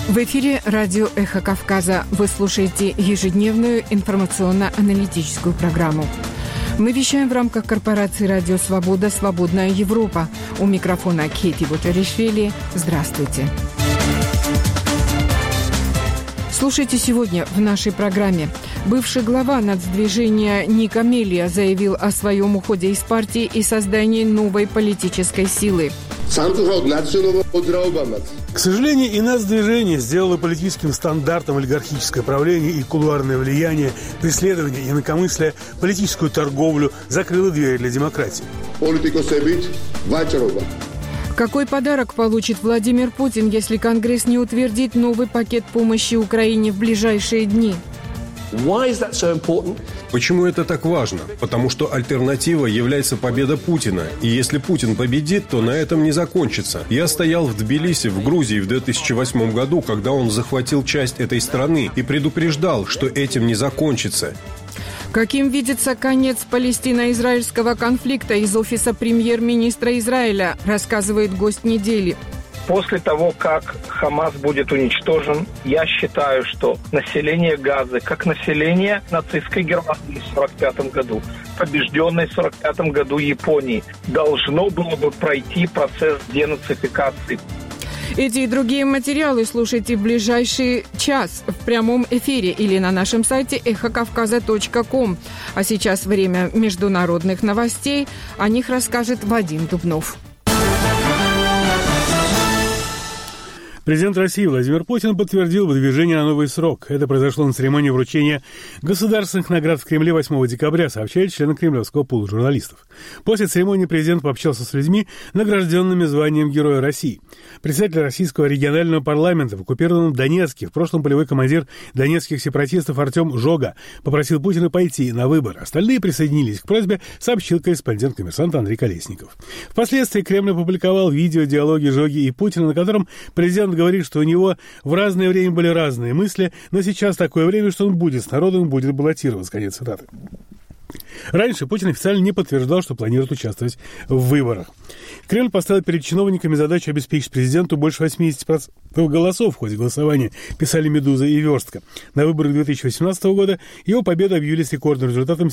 В эфире радио «Эхо Кавказа». Вы слушаете ежедневную информационно-аналитическую программу. Мы вещаем в рамках корпорации «Радио Свобода. Свободная Европа». У микрофона Кейти Бутеришвили. Здравствуйте. Слушайте сегодня в нашей программе. Бывший глава нацдвижения Ник Амелия заявил о своем уходе из партии и создании новой политической силы. К сожалению, и нацдвижение сделало политическим стандартом олигархическое правление и кулуарное влияние, преследование инакомыслия, политическую торговлю, закрыло двери для демократии. Какой подарок получит Владимир Путин, если Конгресс не утвердит новый пакет помощи Украине в ближайшие дни? Почему это так важно? Потому что альтернатива является победа Путина. И если Путин победит, то на этом не закончится. Я стоял в Тбилиси, в Грузии в 2008 году, когда он захватил часть этой страны и предупреждал, что этим не закончится. Каким видится конец палестино-израильского конфликта из офиса премьер-министра Израиля, рассказывает гость недели. После того, как Хамас будет уничтожен, я считаю, что население Газы, как население нацистской Германии в 1945 году, побежденной в 1945 году Японии, должно было бы пройти процесс денацификации. Эти и другие материалы слушайте в ближайший час в прямом эфире или на нашем сайте эхокавказа.ком. А сейчас время международных новостей. О них расскажет Вадим Дубнов. Президент России Владимир Путин подтвердил выдвижение на новый срок. Это произошло на церемонии вручения государственных наград в Кремле 8 декабря, сообщают члены кремлевского пула журналистов. После церемонии президент пообщался с людьми, награжденными званием Героя России. Председатель российского регионального парламента в оккупированном Донецке, в прошлом полевой командир донецких сепаратистов Артем Жога, попросил Путина пойти на выборы. Остальные присоединились к просьбе, сообщил корреспондент «Коммерсанта» Андрей Колесников. Впоследствии Кремль опубликовал видео диалоги Жоги и Путина, на котором президент говорит, что у него в разное время были разные мысли, но сейчас такое время, что он будет с народом, будет баллотироваться. Конец цитаты. Раньше Путин официально не подтверждал, что планирует участвовать в выборах. Кремль поставил перед чиновниками задачу обеспечить президенту больше 80% голосов в ходе голосования, писали «Медуза» и «Верстка». На выборах 2018 года его победу объявили с рекордным результатом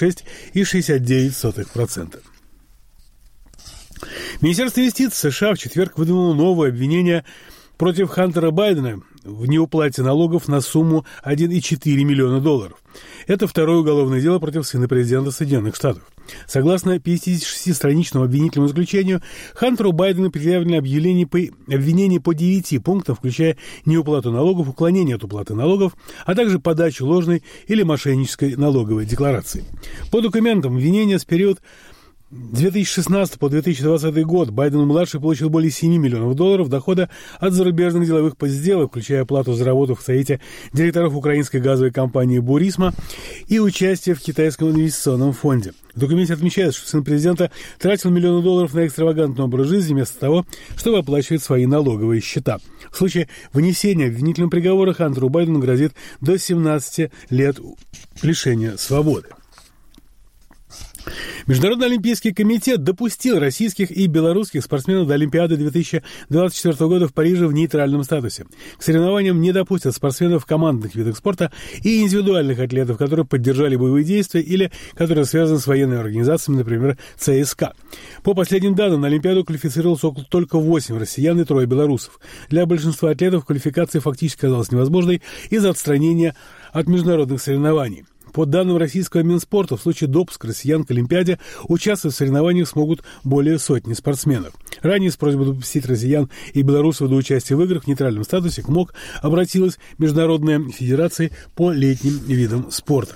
76,69%. Министерство юстиции США в четверг выдвинуло новое обвинение против Хантера Байдена в неуплате налогов на сумму $1,4 миллиона. Это второе уголовное дело против сына президента Соединенных Штатов. Согласно 56-страничному обвинительному заключению, Хантеру Байдену предъявлено обвинение по 9 пунктам, включая неуплату налогов, уклонение от уплаты налогов, а также подачу ложной или мошеннической налоговой декларации. По документам обвинения с периода 2016 по 2020 год Байден-младший получил более $7 миллионов дохода от зарубежных деловых сделок, включая оплату за работу в совете директоров украинской газовой компании «Бурисма» и участие в китайском инвестиционном фонде. В документе отмечается, что сын президента тратил $1 миллион на экстравагантный образ жизни вместо того, чтобы оплачивать свои налоговые счета. В случае вынесения обвинительного приговора Хантеру Байдену грозит до 17 лет лишения свободы. Международный олимпийский комитет допустил российских и белорусских спортсменов до Олимпиады 2024 года в Париже в нейтральном статусе. К соревнованиям не допустят спортсменов в командных видах спорта и индивидуальных атлетов, которые поддержали боевые действия или которые связаны с военными организациями, например, ЦСКА. По последним данным, на Олимпиаду квалифицировалось только 8 россиян и 3 белорусов. Для большинства атлетов квалификация фактически оказалась невозможной из-за отстранения от международных соревнований. По данным российского Минспорта, в случае допуска россиян к Олимпиаде участвовать в соревнованиях смогут более сотни спортсменов. Ранее с просьбой допустить россиян и белорусов до участия в играх в нейтральном статусе к МОК обратилась Международная федерация по летним видам спорта.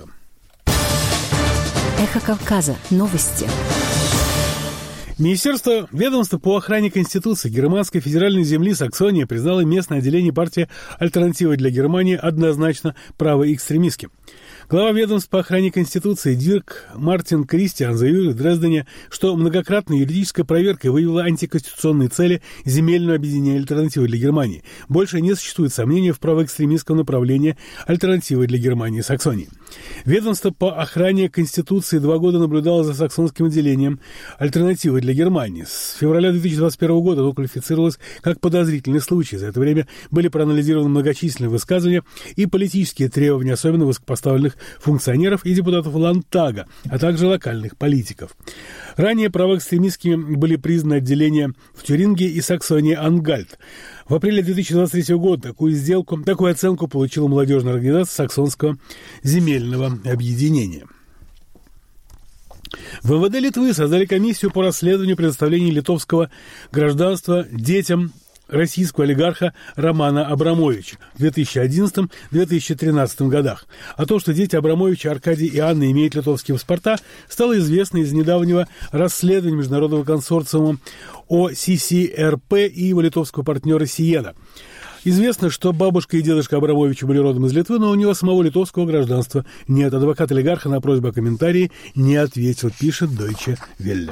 Эхо Кавказа. Новости. Ведомство по охране Конституции германской федеральной земли Саксония признало местное отделение партии «Альтернатива для Германии» однозначно правоэкстремистским. Глава ведомства по охране Конституции Дирк Мартин Кристиан заявил в Дрездене, что многократная юридическая проверка выявила антиконституционные цели земельного объединения «Альтернативы для Германии». Больше не существует сомнений в правоэкстремистском направлении «Альтернативы для Германии» Саксонии. Ведомство по охране Конституции 2 года наблюдало за саксонским отделением альтернативы для Германии. С февраля 2021 года оно квалифицировалось как подозрительный случай. За это время были проанализированы многочисленные высказывания и политические требования, особенно высокопоставленных функционеров и депутатов Ландтага, а также локальных политиков. Ранее правоэкстремистскими были признаны отделения в Тюринге и Саксонии-Ангальт. В апреле 2023 года такую оценку получила молодежная организация Саксонского земельного объединения. В МВД Литвы создали комиссию по расследованию предоставления литовского гражданства детям российского олигарха Романа Абрамовича в 2011-2013 годах. А то, что дети Абрамовича Аркадий и Анна имеют литовские паспорта, стало известно из недавнего расследования международного консорциума ОССРП и его литовского партнера Сиена. Известно, что бабушка и дедушка Абрамовича были родом из Литвы, но у него самого литовского гражданства нет. Адвокат олигарха на просьбу о комментарии не ответил, пишет Deutsche Welle.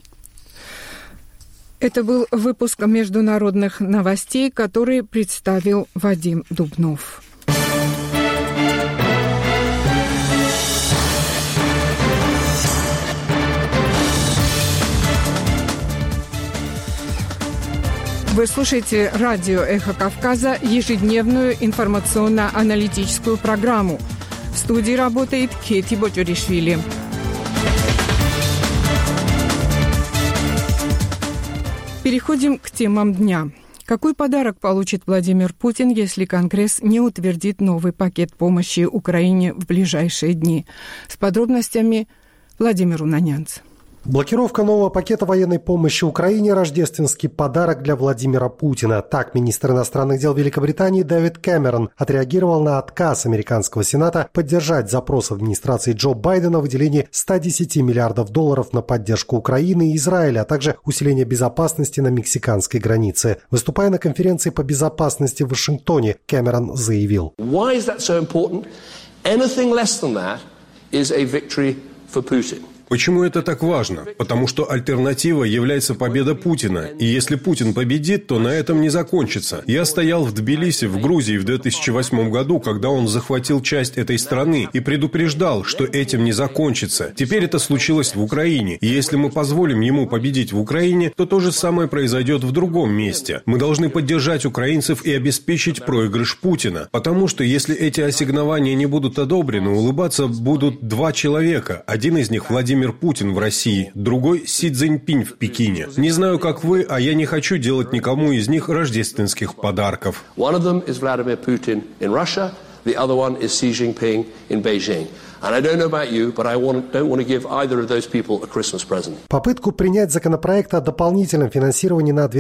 Это был выпуск международных новостей, который представил Вадим Дубнов. Вы слушаете радио «Эхо Кавказа», ежедневную информационно-аналитическую программу. В студии работает Кети Боджоришвили. Переходим к темам дня. Какой подарок получит Владимир Путин, если Конгресс не утвердит новый пакет помощи Украине в ближайшие дни? С подробностями Владимир Унанянц. Блокировка нового пакета военной помощи Украине – рождественский подарок для Владимира Путина. Так министр иностранных дел Великобритании Дэвид Кэмерон отреагировал на отказ американского Сената поддержать запрос администрации Джо Байдена о выделении $110 миллиардов на поддержку Украины и Израиля, а также усиление безопасности на мексиканской границе. Выступая на конференции по безопасности в Вашингтоне, Кэмерон заявил: Why is that so important? Anything less than that is a victory for Putin. Почему это так важно? Потому что альтернатива является победа Путина. И если Путин победит, то на этом не закончится. Я стоял в Тбилиси, в Грузии в 2008 году, когда он захватил часть этой страны и предупреждал, что этим не закончится. Теперь это случилось в Украине. И если мы позволим ему победить в Украине, то то же самое произойдет в другом месте. Мы должны поддержать украинцев и обеспечить проигрыш Путина. Потому что если эти ассигнования не будут одобрены, улыбаться будут 2 человека. Один из них Владимир Путин в России, другой Си Цзиньпинь в Пекине. Не знаю, как вы, а я не хочу делать никому из них рождественских подарков. One of them is Vladimir Putin in Russia, the other one is Xi Jinping in Beijing. And I don't know about you, but I don't want to give either of those people a Christmas present. Попытку принять законопроект о дополнительном финансировании на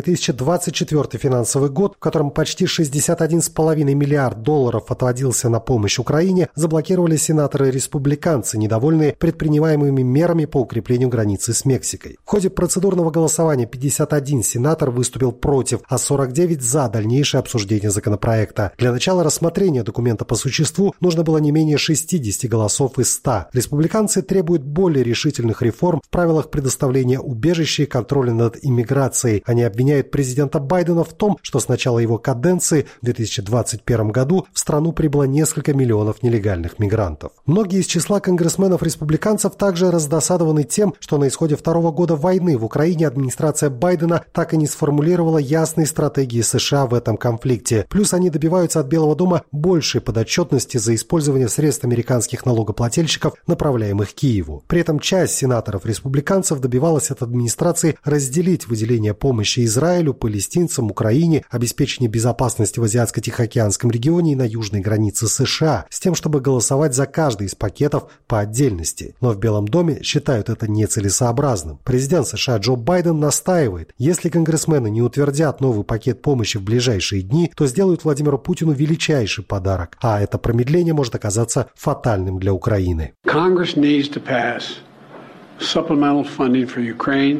2024 финансовый год, в котором почти $61,5 миллиард отводился на помощь Украине, заблокировали сенаторы-республиканцы, недовольные предпринимаемыми мерами по укреплению границы с Мексикой. В ходе процедурного голосования 51 сенатор выступил против, а 49 за дальнейшее обсуждение законопроекта. Для начала рассмотрения документа по существу нужно было не менее 60 голосов из 100. Республиканцы требуют более решительных реформ в правилах предоставления убежища и контроля над иммиграцией. Они обвиняют президента Байдена в том, что с начала его каденции в 2021 году в страну прибыло несколько миллионов нелегальных мигрантов. Многие из числа конгрессменов-республиканцев также раздосадованы тем, что на исходе 2-го года войны в Украине администрация Байдена так и не сформулировала ясной стратегии США в этом конфликте. Плюс они добиваются от Белого дома большей подотчетности за использование средств американских налогоплательщиков, направляемых Киеву. При этом часть сенаторов-республиканцев добивалась от администрации разделить выделение помощи Израилю, палестинцам, Украине, обеспечение безопасности в Азиатско-Тихоокеанском регионе и на южной границе США, с тем, чтобы голосовать за каждый из пакетов по отдельности. Но в Белом доме считают это нецелесообразным. Президент США Джо Байден настаивает, если конгрессмены не утвердят новый пакет помощи в ближайшие дни, то сделают Владимиру Путину величайший подарок, а это промедление может оказаться фатальным для Украины. Congress needs to pass supplemental funding for Ukraine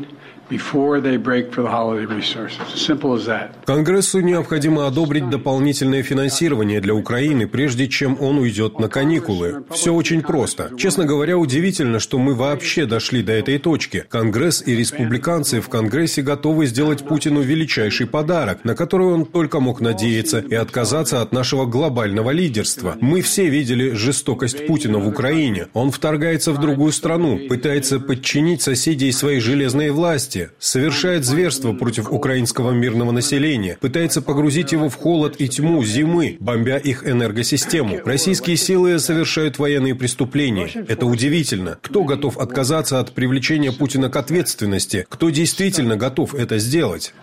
Конгрессу необходимо одобрить дополнительное финансирование для Украины, прежде чем он уйдет на каникулы. Все очень просто. Честно говоря, удивительно, что мы вообще дошли до этой точки. Конгресс и республиканцы в Конгрессе готовы сделать Путину величайший подарок, на который он только мог надеяться, и отказаться от нашего глобального лидерства. Мы все видели жестокость Путина в Украине. Он вторгается в другую страну, пытается подчинить соседей своей железной власти, совершает зверство против украинского мирного населения, пытается погрузить его в холод и тьму зимы, бомбя их энергосистему. Российские силы совершают военные преступления. Это удивительно. Кто готов отказаться от привлечения Путина к ответственности? Кто действительно готов это сделать?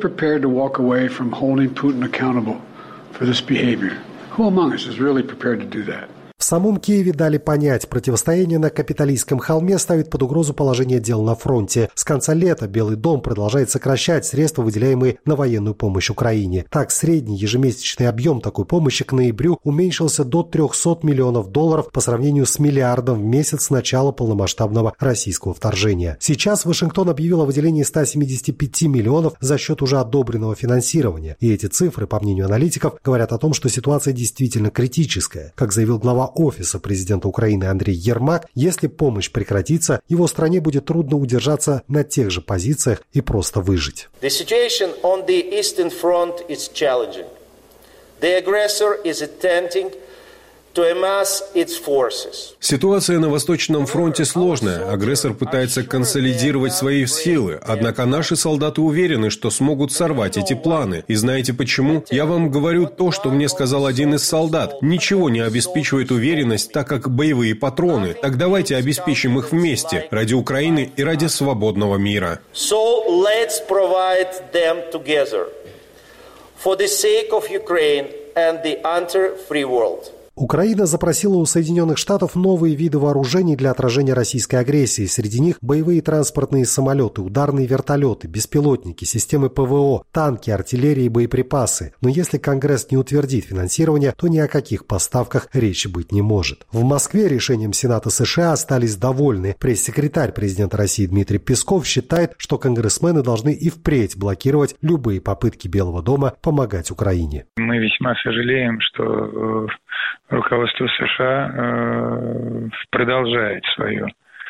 В самом Киеве дали понять, противостояние на Капитолийском холме ставит под угрозу положение дел на фронте. С конца лета Белый дом продолжает сокращать средства, выделяемые на военную помощь Украине. Так, средний ежемесячный объем такой помощи к ноябрю уменьшился до $300 миллионов по сравнению с миллиардом в месяц с начала полномасштабного российского вторжения. Сейчас Вашингтон объявил о выделении 175 миллионов за счет уже одобренного финансирования. И эти цифры, по мнению аналитиков, говорят о том, что ситуация действительно критическая. Как заявил глава Офиса президента Украины Андрей Ермак, если помощь прекратится, его стране будет трудно удержаться на тех же позициях и просто выжить. The situation on the Eastern Front is challenging. The aggressor is attempting to amass its forces. Ситуация на Восточном фронте сложная. Агрессор пытается консолидировать свои силы. Однако наши солдаты уверены, что смогут сорвать эти планы. И знаете почему? Я вам говорю то, что мне сказал один из солдат. Ничего не обеспечивает уверенность, так как боевые патроны. Так давайте обеспечим их вместе. Ради Украины и ради свободного мира. So let's provide them together. For the sake of Ukraine and the entire-free world. Украина запросила у Соединенных Штатов новые виды вооружений для отражения российской агрессии. Среди них боевые транспортные самолеты, ударные вертолеты, беспилотники, системы ПВО, танки, артиллерия и боеприпасы. Но если Конгресс не утвердит финансирование, то ни о каких поставках речи быть не может. В Москве решением Сената США остались довольны. Пресс-секретарь президента России Дмитрий Песков считает, что конгрессмены должны и впредь блокировать любые попытки Белого дома помогать Украине. Мы весьма сожалеем, что руководство США продолжает свою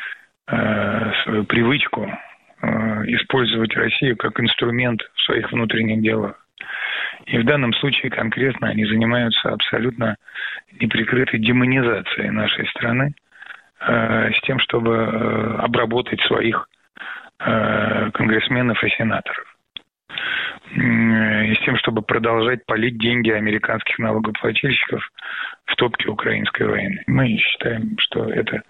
привычку использовать Россию как инструмент в своих внутренних делах. И в данном случае конкретно они занимаются абсолютно неприкрытой демонизацией нашей страны с тем, чтобы обработать своих конгрессменов и сенаторов. И с тем, чтобы продолжать палить деньги американских налогоплательщиков в топке украинской войны. Мы считаем, что это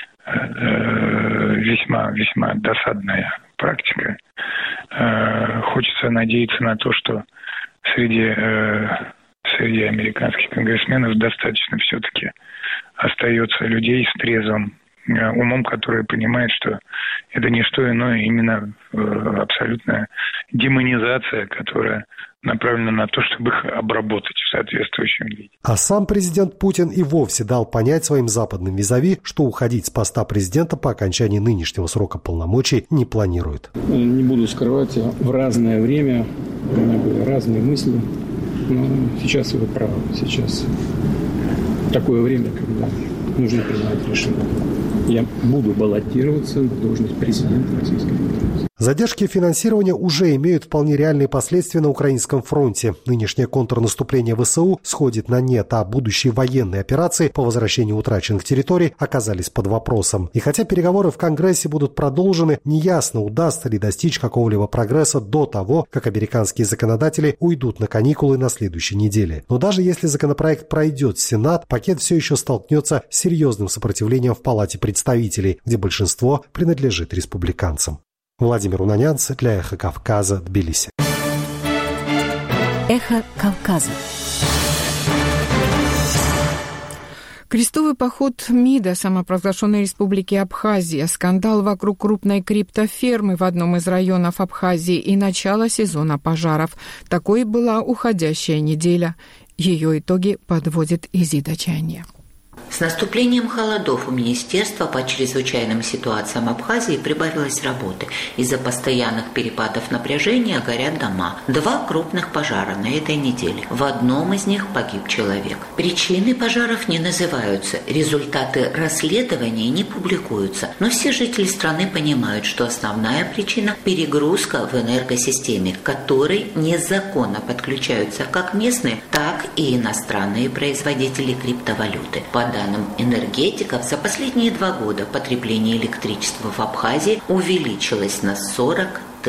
весьма досадная практика. Хочется надеяться на то, что среди американских конгрессменов достаточно все-таки остается людей с трезвым умом, которые понимают, что это не что иное, именно абсолютная демонизация, которая направлена на то, чтобы их обработать в соответствующем виде. А сам президент Путин и вовсе дал понять своим западным визави, что уходить с поста президента по окончании нынешнего срока полномочий не планирует. Не буду скрывать, в разное время у меня были разные мысли, но сейчас вы правы. Сейчас такое время, когда нужно принимать решение. Я буду баллотироваться на должность президента Российской Федерации. Задержки финансирования уже имеют вполне реальные последствия на украинском фронте. Нынешнее контрнаступление ВСУ сходит на нет, а будущие военные операции по возвращению утраченных территорий оказались под вопросом. И хотя переговоры в Конгрессе будут продолжены, неясно, удастся ли достичь какого-либо прогресса до того, как американские законодатели уйдут на каникулы на следующей неделе. Но даже если законопроект пройдет в Сенат, пакет все еще столкнется с серьезным сопротивлением в Палате представителей, где большинство принадлежит республиканцам. Владимир Унанянц для «Эхо Кавказа», Тбилиси. «Эхо Кавказа». Крестовый поход МИДа самопровозглашенной республики Абхазия, скандал вокруг крупной криптофермы в одном из районов Абхазии и начало сезона пожаров. Такой была уходящая неделя. Ее итоги подводит Изида Чайне. С наступлением холодов у Министерства по чрезвычайным ситуациям Абхазии прибавилось работы. Из-за постоянных перепадов напряжения горят дома. 2 крупных пожара на этой неделе. В одном из них погиб человек. Причины пожаров не называются, результаты расследования не публикуются. Но все жители страны понимают, что основная причина – перегрузка в энергосистеме, к которой незаконно подключаются как местные, так и иностранные производители криптовалюты. По данным энергетиков, за последние 2 года потребление электричества в Абхазии увеличилось на 43%.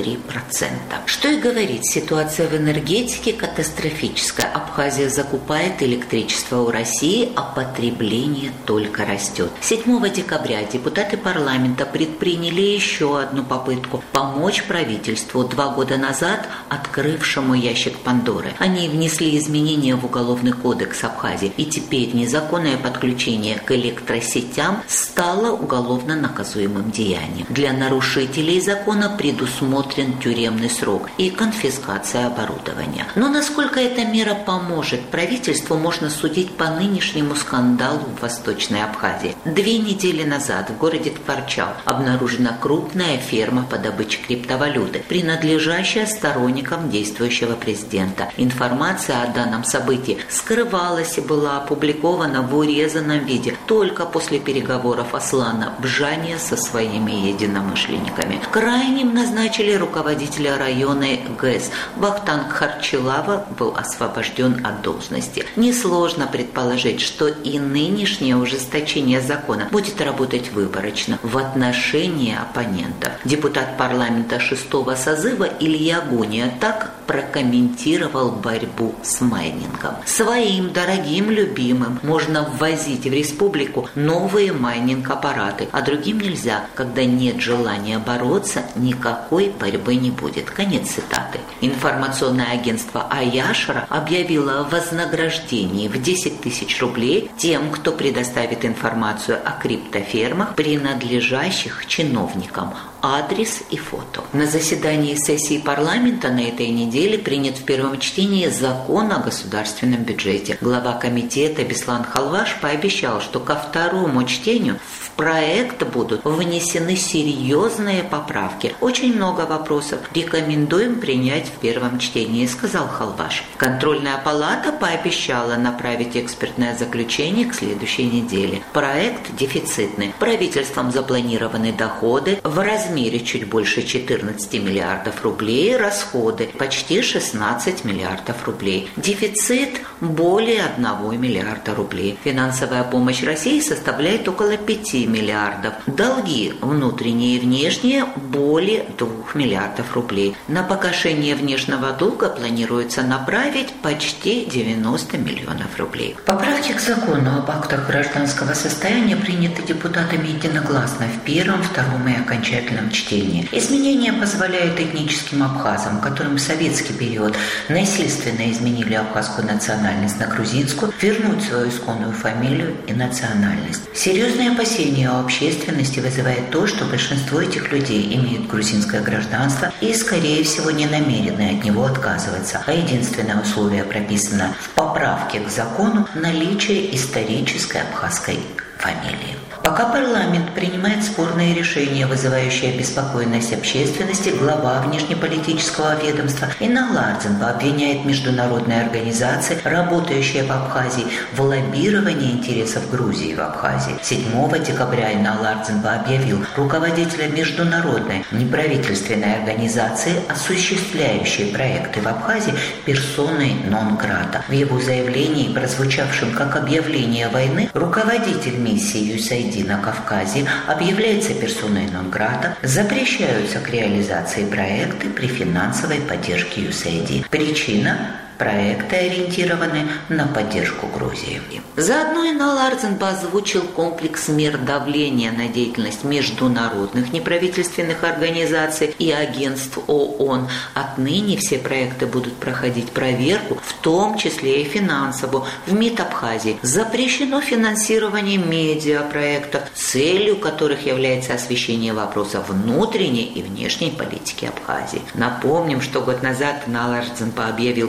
Что и говорить, ситуация в энергетике катастрофическая. Абхазия закупает электричество у России, а потребление только растет. 7 декабря депутаты парламента предприняли еще одну попытку помочь правительству 2 года назад открывшему ящик Пандоры. Они внесли изменения в Уголовный кодекс Абхазии, и теперь незаконное подключение к электросетям стало уголовно наказуемым деянием. Для нарушителей закона предусмотрен тюремный срок и конфискация оборудования. Но насколько эта мера поможет правительству, можно судить по нынешнему скандалу в Восточной Абхазии. 2 недели назад в городе Ткварчал обнаружена крупная ферма по добыче криптовалюты, принадлежащая сторонникам действующего президента. Информация о данном событии скрывалась и была опубликована в урезанном виде только после переговоров Аслана Бжания со своими единомышленниками. Крайним назначили руководителя района ГЭС. Вахтанг Харчилава был освобожден от должности. Несложно предположить, что и нынешнее ужесточение закона будет работать выборочно в отношении оппонентов. Депутат парламента 6-го созыва Илья Гуния так прокомментировал борьбу с майнингом. Своим дорогим любимым можно ввозить в республику новые майнинг-аппараты, а другим нельзя. Когда нет желания бороться, никакой борьбы не будет. Конец цитаты. Информационное агентство Аяшра объявило о вознаграждении в 10 тысяч рублей тем, кто предоставит информацию о криптофермах, принадлежащих чиновникам. Адрес и фото. На заседании сессии парламента на этой неделе принят в первом чтении закон о государственном бюджете. Глава комитета Беслан Халваш пообещал, что ко второму чтению в проект будут внесены серьезные поправки. Очень много вопросов. Рекомендуем принять в первом чтении, сказал Халваш. Контрольная палата пообещала направить экспертное заключение к следующей неделе. Проект дефицитный. Правительством запланированы доходы в размере чуть больше 14 миллиардов рублей, расходы почти 16 миллиардов рублей. Дефицит более 1 миллиарда рублей. Финансовая помощь России составляет около 5 миллиардов. Долги внутренние и внешние более 2 миллиардов рублей. На погашение внешнего долга планируется направить почти 90 миллионов рублей. Поправки к закону об актах гражданского состояния приняты депутатами единогласно в первом, втором и окончательном чтении. Изменения позволяют этническим абхазам, которым в советский период насильственно изменили абхазскую национальность на грузинскую, вернуть свою исконную фамилию и национальность. Серьезные опасения у общественности вызывает то, что большинство этих людей имеют грузинское гражданство и, скорее всего, не намерены от него отказываться. А единственное условие прописано в поправке к закону – наличие исторической абхазской фамилии. Пока парламент принимает спорные решения, вызывающие обеспокоенность общественности, глава внешнеполитического ведомства Инал Ардзинба обвиняет международные организации, работающие в Абхазии, в лоббировании интересов Грузии в Абхазии. 7 декабря Инал Ардзинба объявил руководителя международной неправительственной организации, осуществляющей проекты в Абхазии, персоной нон-грата. В его заявлении, прозвучавшем как объявление войны, руководитель миссии USAID на Кавказе объявляется персоной нон-грата, запрещаются к реализации проекты при финансовой поддержке USAID. Причина – проекты ориентированы на поддержку Грузии. Заодно Инал Ардзинба озвучил комплекс мер давления на деятельность международных неправительственных организаций и агентств ООН. Отныне все проекты будут проходить проверку, в том числе и финансовую. В МИД Абхазии запрещено финансирование медиапроектов, целью которых является освещение вопросов внутренней и внешней политики Абхазии. Напомним, что год назад Инал Ардзинба объявил персоной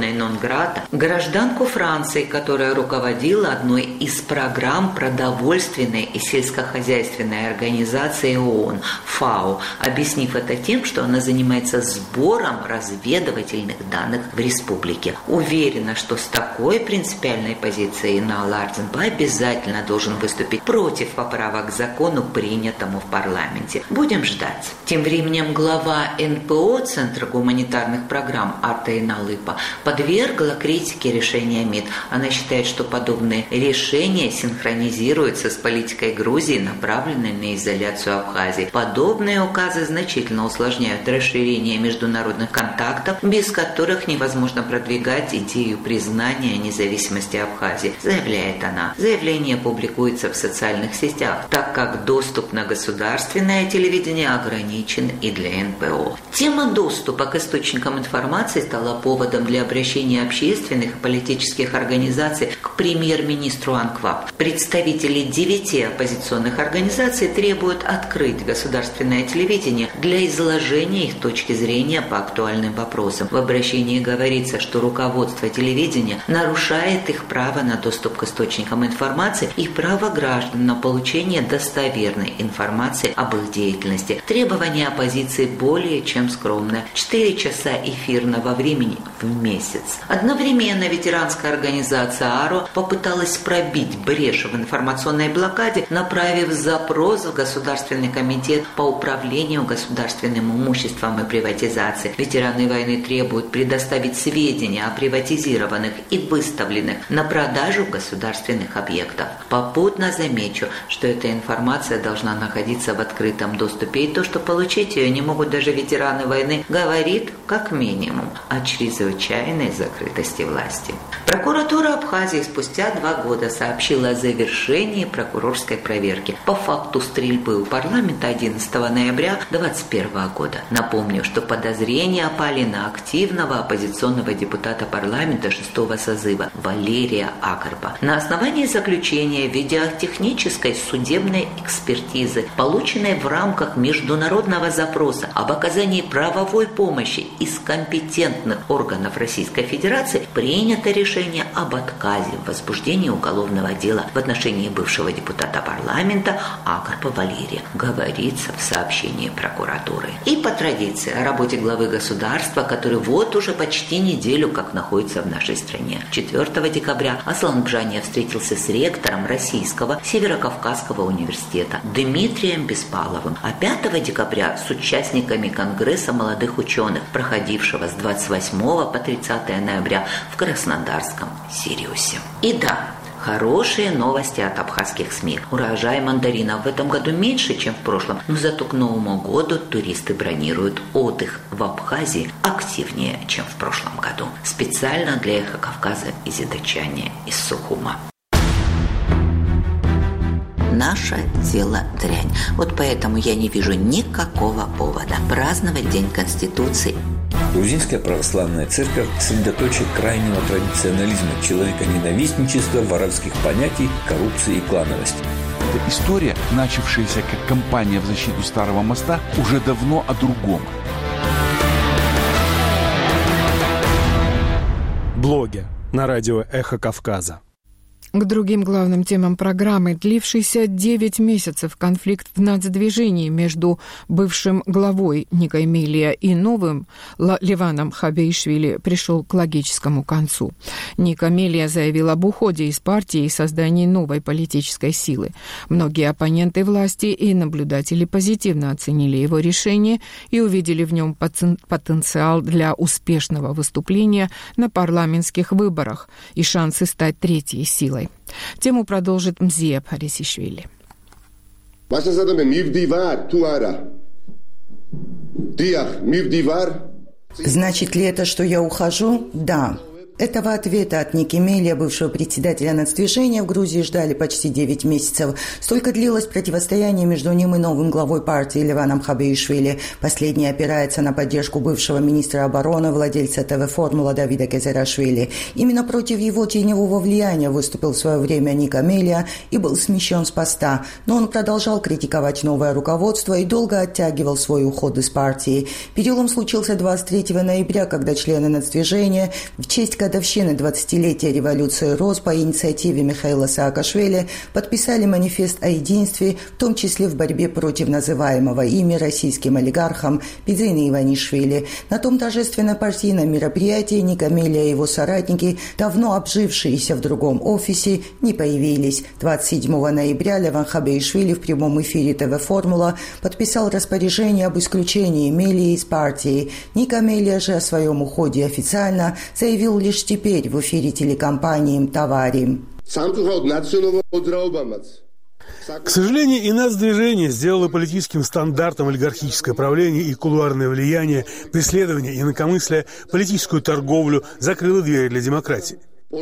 персоной нон-грата гражданку Франции, которая руководила одной из программ продовольственной и сельскохозяйственной организации ООН ФАО, объяснив это тем, что она занимается сбором разведывательных данных в республике. Уверена, что с такой принципиальной позицией Инал Арденбай обязательно должен выступить против поправок к закону, принятому в парламенте. Будем ждать. Тем временем глава НПО Центра гуманитарных программ Арта Иналыпа подвергла критике решения МИД. Она считает, что подобные решения синхронизируются с политикой Грузии, направленной на изоляцию Абхазии. Подобные указы значительно усложняют расширение международных контактов, без которых невозможно продвигать идею признания независимости Абхазии, заявляет она. Заявление публикуется в социальных сетях, так как доступ на государственное телевидение ограничен и для НПО. Тема доступа к источникам информации стала поводом для обращения общественных и политических организаций к премьер-министру АНКВАП. Представители 9 оппозиционных организаций требуют открыть государственное телевидение для изложения их точки зрения по актуальным вопросам. В обращении говорится, что руководство телевидения нарушает их право на доступ к источникам информации и право граждан на получение достоверной информации об их деятельности. Требования оппозиции более чем скромные. 4 часа эфирного времени в месяц. Одновременно ветеранская организация АРО попыталась пробить брешь в информационной блокаде, направив запрос в Государственный комитет по управлению государственным имуществом и приватизации. Ветераны войны требуют предоставить сведения о приватизированных и выставленных на продажу государственных объектов. Попутно замечу, что эта информация должна находиться в открытом доступе, и то, что получить ее не могут даже ветераны войны, говорит, как минимум, о чрезвычайной закрытости власти. Прокуратура Абхазии спустя 2 года сообщила о завершении прокурорской проверки по факту стрельбы у парламента 11 ноября 2021 года. Напомню, что подозрения пали на активного оппозиционного депутата парламента 6-го созыва Валерия Акарба. На основании заключения видеотехнической судебной экспертизы, полученной в рамках международного запроса об оказании правовой помощи из компетентных органов Российской Федерации, принято решение об отказе в возбуждении уголовного дела в отношении бывшего депутата парламента Акарба Валерия, говорится в сообщении прокуратуры. И по традиции о работе главы государства, который вот уже почти неделю как находится в нашей стране. 4 декабря Аслан Бжания встретился с ректором Российского Северокавказского университета Дмитрием Беспаловым, а 5 декабря с участниками Конгресса молодых ученых, проходившего с 28 по 30 ноября в Краснодарском Сириусе. И да, хорошие новости от абхазских СМИ. Урожай мандаринов в этом году меньше, чем в прошлом, но зато к Новому году туристы бронируют отдых в Абхазии активнее, чем в прошлом году. Специально для «Эхо Кавказа» изидачане из Сухума. Наше дело дрянь. Вот поэтому я не вижу никакого повода праздновать День Конституции. Грузинская православная церковь – средоточие крайнего традиционализма, человеконенавистничества, воровских понятий, коррупции и клановости. Эта история, начавшаяся как кампания в защиту Старого моста, уже давно о другом. Блоги на радио «Эхо Кавказа». К другим главным темам программы. Длившийся 9 месяцев конфликт в нацдвижении между бывшим главой Ника Эмилия и новым Леваном Хабеишвили пришел к логическому концу. Ник Эмилия заявил об уходе из партии и создании новой политической силы. Многие оппоненты власти и наблюдатели позитивно оценили его решение и увидели в нем потенциал для успешного выступления на парламентских выборах и шансы стать третьей силой. Тему продолжит Мзия Парисишвили. Значит ли это, что я ухожу? Да. Этого ответа от Ники Мелия, бывшего председателя нацдвижения в Грузии, ждали почти 9 месяцев. Столько длилось противостояние между ним и новым главой партии Леваном Хабеишвили. Последний опирается на поддержку бывшего министра обороны, владельца ТВ-формула Давида Кезерашвили. Именно против его теневого влияния выступил в свое время Ника Мелия и был смещен с поста. Но он продолжал критиковать новое руководство и долго оттягивал свой уход из партии. Перелом случился 23 ноября, когда члены нацдвижения в честь годовщины 20-летия революции РОС по инициативе Михаила Саакашвили подписали манифест о единстве, в том числе в борьбе против называемого ими российским олигархом Бидзина Иванишвили. На том торжественном партийном мероприятии Ника Мелия и его соратники, давно обжившиеся в другом офисе, не появились. 27 ноября Леван Хабеишвили в прямом эфире ТВ-формула подписал распоряжение об исключении Мелии из партии. Ника Мелия же о своем уходе официально заявил лишь теперь в эфире телекомпании «Тавари». К сожалению, и нацдвижение сделало политическим стандартом олигархическое правление и кулуарное влияние, преследование инакомыслия, политическую торговлю, закрыло двери для демократии.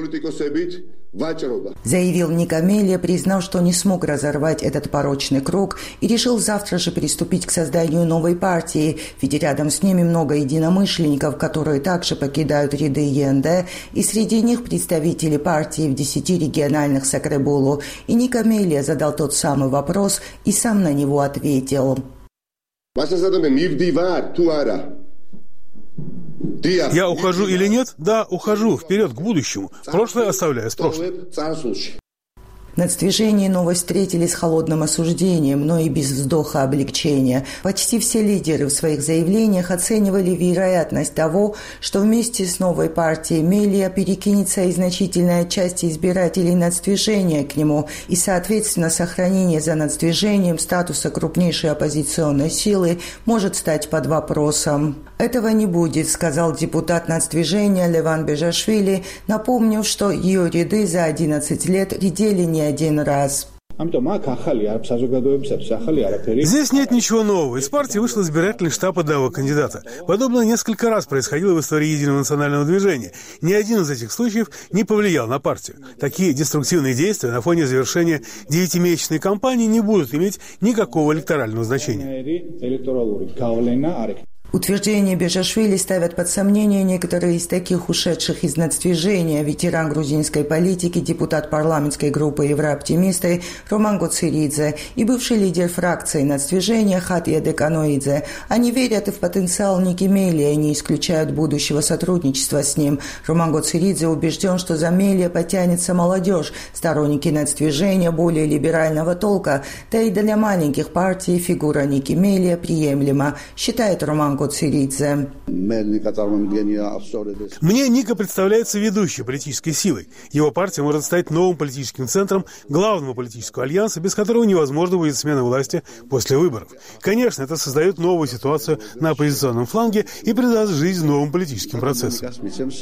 Заявил Ника Мелия, признав, что не смог разорвать этот порочный круг и решил завтра же приступить к созданию новой партии, ведь рядом с ними много единомышленников, которые также покидают ряды ЕНД, и среди них представители партии в 10 региональных Сакребулу. И Ника Мелия задал тот самый вопрос и сам на него ответил. Я ухожу или нет? Да, ухожу. Вперед, к будущему. Прошлое оставляю с прошлым. Нацдвижение новость встретили с холодным осуждением, но и без вздоха облегчения. Почти все лидеры в своих заявлениях оценивали вероятность того, что вместе с новой партией Мелия перекинется и значительная часть избирателей нацдвижения к нему, и, соответственно, сохранение за нацдвижением статуса крупнейшей оппозиционной силы может стать под вопросом. «Этого не будет», — сказал депутат нацдвижения Леван Бежашвили, напомнив, что ее ряды за 11 лет редели не один раз. Здесь нет ничего нового. Из партии вышел избирательный штаб одного кандидата. Подобное несколько раз происходило в истории Единого национального движения. Ни один из этих случаев не повлиял на партию. Такие деструктивные действия на фоне завершения 9-месячной кампании не будут иметь никакого электорального значения. Утверждения Бежашвили ставят под сомнение некоторые из таких ушедших из нацдвижения: ветеран грузинской политики, депутат парламентской группы «Еврооптимисты» Роман Гоциридзе и бывший лидер фракции нацдвижения Хатия Деканоидзе. Они верят и в потенциал Ники Мелия и не исключают будущего сотрудничества с ним. Роман Гоциридзе убежден, что за Мелия потянется молодежь, сторонники нацдвижения более либерального толка, да и для маленьких партий фигура Ники Мелия приемлема, считает Роман Гоциридзе. Мне Ника представляется ведущей политической силой. Его партия может стать новым политическим центром главного политического альянса, без которого невозможно будет смена власти после выборов. Конечно, это создает новую ситуацию на оппозиционном фланге и придаст жизнь новым политическим процессам.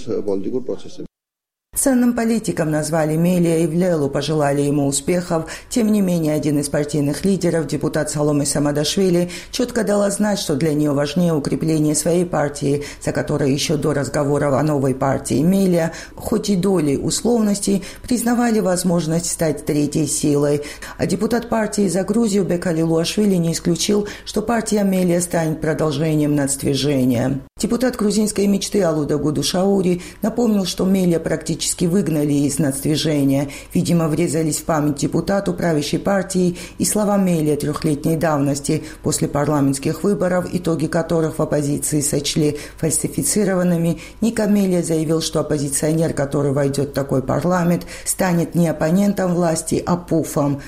Ценным политиком назвали Мелия и в Лелу пожелали ему успехов. Тем не менее, один из партийных лидеров, депутат Саломе Самадашвили, четко дала знать, что для нее важнее укрепление своей партии, за которой еще до разговоров о новой партии Мелия, хоть и долей условностей, признавали возможность стать третьей силой. А депутат партии «За Грузию» Бекали Луашвили не исключил, что партия Мелия станет продолжением нацдвижения. Депутат грузинской мечты Алуда Гудушаури напомнил, что Мелия практически выгнали из нацдвижения. Видимо, врезались в память депутату правящей партии и слова Мелия 3-летней давности после парламентских выборов, итоги которых в оппозиции сочли фальсифицированными. Ника Мелия заявил, что оппозиционер, который войдет в такой парламент, станет не оппонентом власти, а пуфом.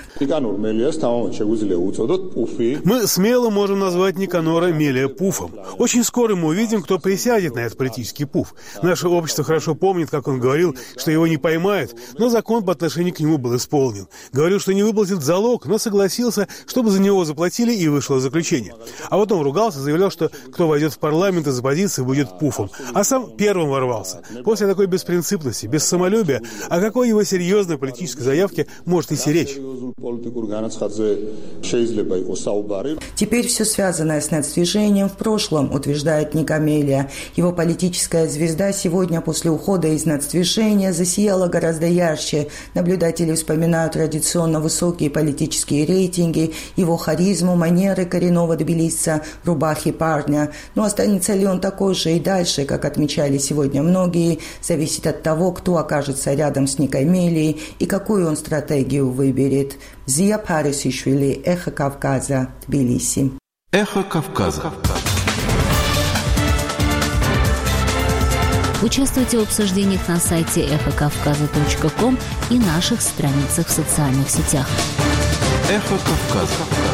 Мы смело можем назвать Никанора Мелия пуфом. Очень скоро мы увидим, кто присядет на этот политический пуф. Наше общество хорошо помнит, как он говорил: что его не поймают, но закон по отношению к нему был исполнен. Говорил, что не выплатит залог, но согласился, чтобы за него заплатили, и вышел из заключения. А потом ругался, заявлял, что кто войдет в парламент из оппозиции, будет пуфом. А сам первым ворвался. После такой беспринципности, без самолюбия, о какой его серьезной политической заявке может идти речь? Теперь все связанное с нацдвижением в прошлом, утверждает Ник Амелия. Его политическая звезда сегодня после ухода из нацдвижения засияла гораздо ярче. Наблюдатели вспоминают традиционно высокие политические рейтинги, его харизму, манеры коренного тбилисца, рубахи парня. Но останется ли он такой же и дальше, как отмечали сегодня многие, зависит от того, кто окажется рядом с Ник Амелией и какую он стратегию выберет. Зия Парисишвили, Эхо Кавказа, Тбилиси. Эхо Кавказа. Участвуйте в обсуждениях на сайте эхокавказа.ком и наших страницах в социальных сетях. Эхо Кавказа.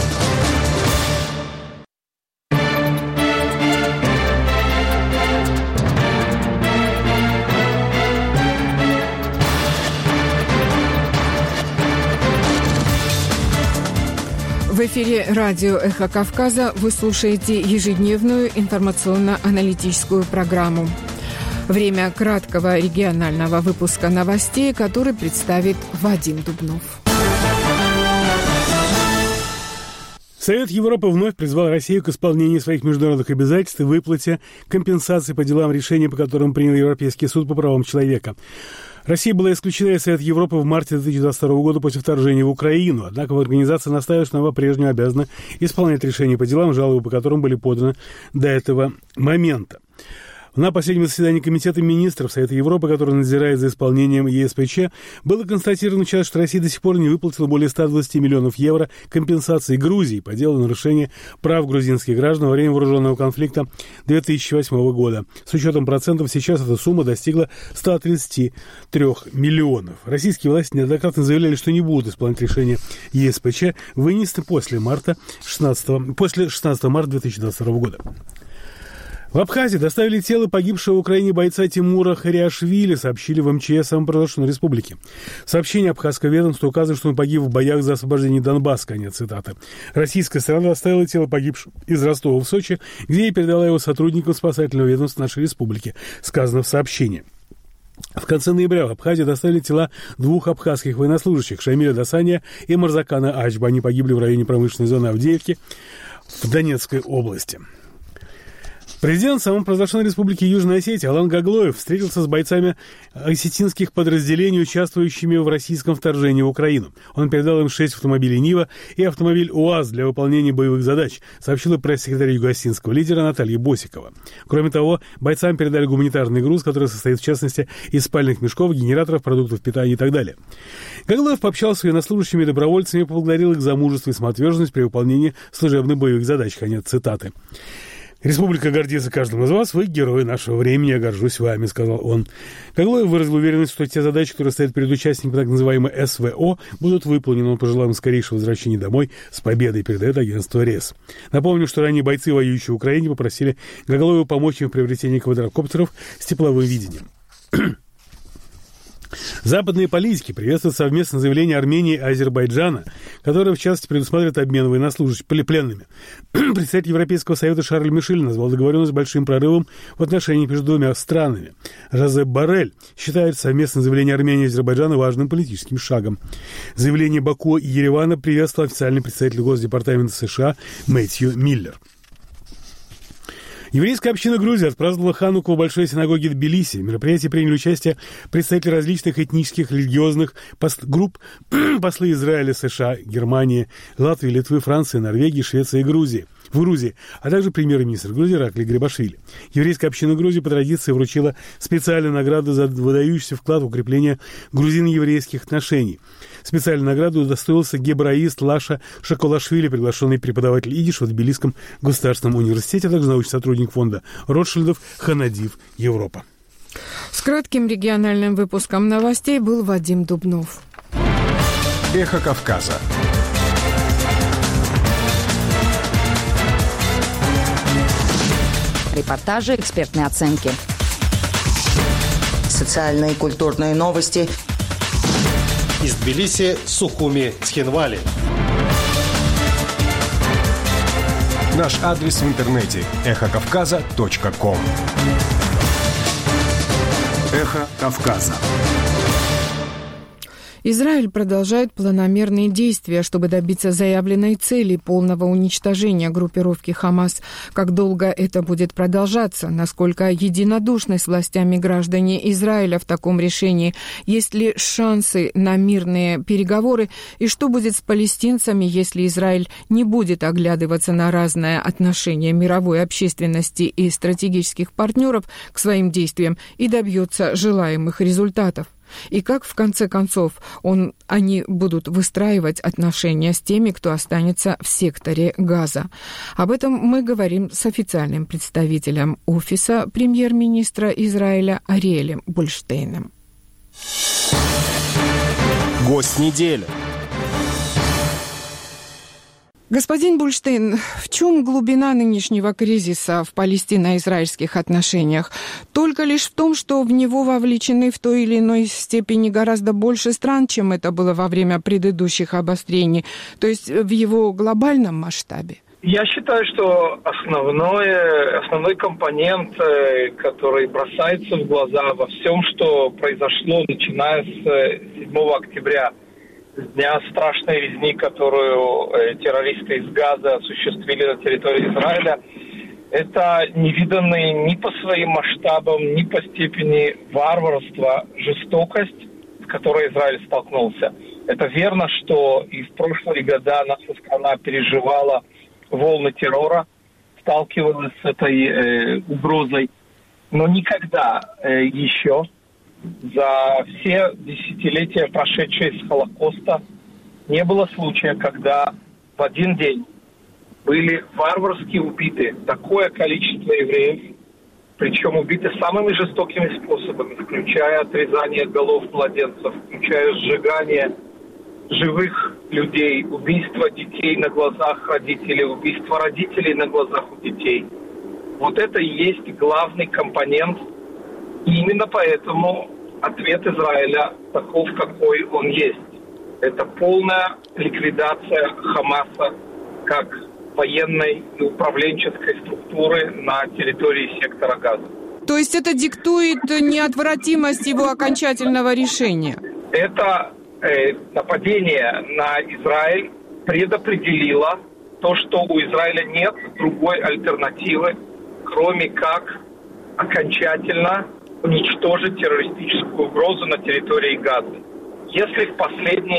В эфире радио «Эхо Кавказа» вы слушаете ежедневную информационно-аналитическую программу. Время краткого регионального выпуска новостей, который представит Вадим Дубнов. Совет Европы вновь призвал Россию к исполнению своих международных обязательств и выплате компенсации по делам, решения по которым принял Европейский суд по правам человека. Россия была исключена из Совета Европы в марте 2022 года после вторжения в Украину, однако организация настаивает, что она по-прежнему обязана исполнять решения по делам, жалобы по которым были поданы до этого момента. На последнем заседании Комитета министров Совета Европы, который надзирает за исполнением ЕСПЧ, было констатировано, что Россия до сих пор не выплатила более 120 миллионов евро компенсации Грузии по делу нарушения прав грузинских граждан во время вооруженного конфликта 2008 года. С учетом процентов сейчас эта сумма достигла 133 миллионов. Российские власти неоднократно заявляли, что не будут исполнять решение ЕСПЧ, вынесенное после 16 марта 2022 года. В Абхазии доставили тело погибшего в Украине бойца Тимура Хариашвили, сообщили в МЧС самопровозглашенной республики. Сообщение абхазского ведомства указывает, что он погиб в боях за освобождение Донбасса, конец цитаты. Российская сторона доставила тело погибшего из Ростова в Сочи, где и передала его сотрудникам спасательного ведомства нашей республики, сказано в сообщении. В конце ноября в Абхазию доставили тела двух абхазских военнослужащих, Шамиля Дасания и Марзакана Ачба. Они погибли в районе промышленной зоны Авдеевки в Донецкой области. Президент самопровозглашенной республики Южная Осетия Алан Гаглоев встретился с бойцами осетинских подразделений, участвующими в российском вторжении в Украину. Он передал им 6 автомобилей «Нива» и автомобиль УАЗ для выполнения боевых задач, сообщила пресс-секретарь югоосетинского лидера Наталья Босикова. Кроме того, бойцам передали гуманитарный груз, который состоит в частности из спальных мешков, генераторов, продуктов питания и так далее. Гаглоев пообщался с военнослужащими и добровольцами и поблагодарил их за мужество и самоотверженность при выполнении служебных боевых задач. Конец цитаты. «Республика гордится каждым из вас. Вы герои нашего времени. Я горжусь вами», — сказал он. Гаглоев выразил уверенность, что те задачи, которые стоят перед участниками так называемой СВО, будут выполнены. Он пожелал им скорейшего возвращения домой с победой, передает агентство РЕС. Напомню, что ранее бойцы, воюющие в Украине, попросили Гаглоева помочь им в приобретении квадрокоптеров с тепловым видением. Западные политики приветствуют совместное заявление Армении и Азербайджана, которое, в частности, предусматривает обмен военнослужащими пленными. Председатель Европейского совета Шарль Мишель назвал договоренность большим прорывом в отношениях между двумя странами. Жозеп Боррель считает совместное заявление Армении и Азербайджана важным политическим шагом. Заявление Баку и Еревана приветствовал официальный представитель Госдепартамента США Мэтью Миллер. Еврейская община Грузии отпраздновала Хануку в Большой синагоге Тбилиси. В мероприятии приняли участие представители различных этнических, религиозных групп, послы Израиля, США, Германии, Латвии, Литвы, Франции, Норвегии, Швеции и Грузии. В Грузии, а также премьер-министр Грузии Иракли Грибашвили. Еврейская община Грузии по традиции вручила специальную награду за выдающийся вклад в укрепление грузино-еврейских отношений. Специальную награду удостоился гебраист Лаша Шаколашвили, приглашенный преподаватель идиш в Тбилисском государственном университете, а также научный сотрудник фонда Ротшильдов Ханадив Европа. С кратким региональным выпуском новостей был Вадим Дубнов. Эхо Кавказа. Репортажи, экспертные оценки. Социальные и культурные новости. Из Тбилиси, Сухуми, Цхинвали. Наш адрес в интернете – эхокавказа.ком. Эхо Кавказа. Израиль продолжает планомерные действия, чтобы добиться заявленной цели полного уничтожения группировки «Хамас». Как долго это будет продолжаться? Насколько единодушны с властями граждане Израиля в таком решении? Есть ли шансы на мирные переговоры? И что будет с палестинцами, если Израиль не будет оглядываться на разное отношение мировой общественности и стратегических партнеров к своим действиям и добьется желаемых результатов? И как, в конце концов, они будут выстраивать отношения с теми, кто останется в секторе Газа? Об этом мы говорим с официальным представителем офиса премьер-министра Израиля Ариэлем Бульштейном. Гость недели. Господин Бульштейн, в чем глубина нынешнего кризиса в палестино-израильских отношениях? Только лишь в том, что в него вовлечены в той или иной степени гораздо больше стран, чем это было во время предыдущих обострений, то есть в его глобальном масштабе? Я считаю, что основной компонент, который бросается в глаза во всем, что произошло, начиная с 7 октября, с дня страшной резни, которую террористы из Газа осуществили на территории Израиля, это невиданный ни по своим масштабам, ни по степени варварства, жестокость, с которой Израиль столкнулся. Это верно, что и в прошлые года наша страна переживала волны террора, сталкивалась с этой угрозой, но никогда еще за все десятилетия, прошедшие с Холокоста, не было случая, когда в один день были варварски убиты такое количество евреев, причем убиты самыми жестокими способами, включая отрезание голов младенцев, включая сжигание живых людей, убийство детей на глазах родителей, убийство родителей на глазах у детей. Вот это и есть главный компонент. И именно поэтому ответ Израиля таков, какой он есть. Это полная ликвидация Хамаса как военной и управленческой структуры на территории сектора Газа. То есть это диктует неотвратимость его окончательного решения? Это нападение на Израиль предопределило то, что у Израиля нет другой альтернативы, кроме как окончательно уничтожить террористическую угрозу на территории Газы. Если в последние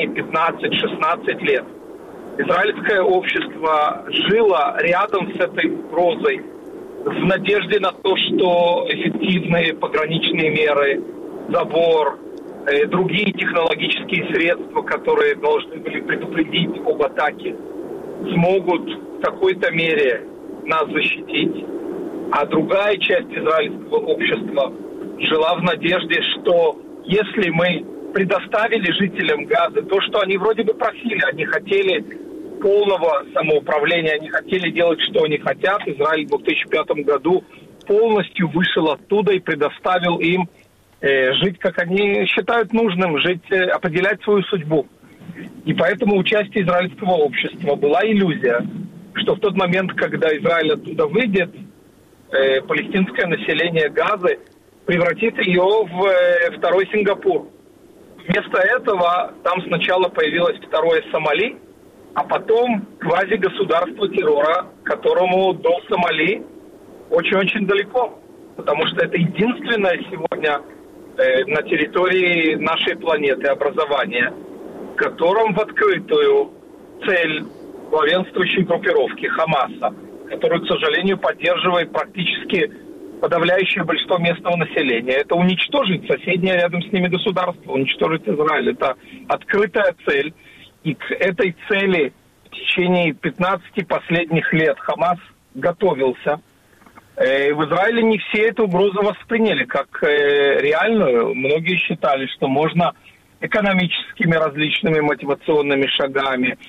15-16 лет израильское общество жило рядом с этой угрозой в надежде на то, что эффективные пограничные меры, забор, другие технологические средства, которые должны были предупредить об атаке, смогут в какой-то мере нас защитить, а другая часть израильского общества жила в надежде, что если мы предоставили жителям Газы то, что они вроде бы просили, они хотели полного самоуправления, они хотели делать, что они хотят. Израиль в 2005 году полностью вышел оттуда и предоставил им жить, как они считают нужным, жить, определять свою судьбу. И поэтому участие израильского общества была иллюзия, что в тот момент, когда Израиль оттуда выйдет, палестинское население Газы превратит ее в второй Сингапур. Вместо этого там сначала появилось второе Сомали, а потом квазигосударство террора, которому до Сомали очень-очень далеко. Потому что это единственное сегодня на территории нашей планеты образование, в котором в открытую цель главенствующей группировки Хамаса, которую, к сожалению, поддерживает практически подавляющее большинство местного населения, это уничтожить соседнее рядом с ними государство, уничтожить Израиль. Это открытая цель. И к этой цели в течение 15 последних лет Хамас готовился. В Израиле не все эту угрозу восприняли как реальную. Многие считали, что можно экономическими различными мотивационными шагами,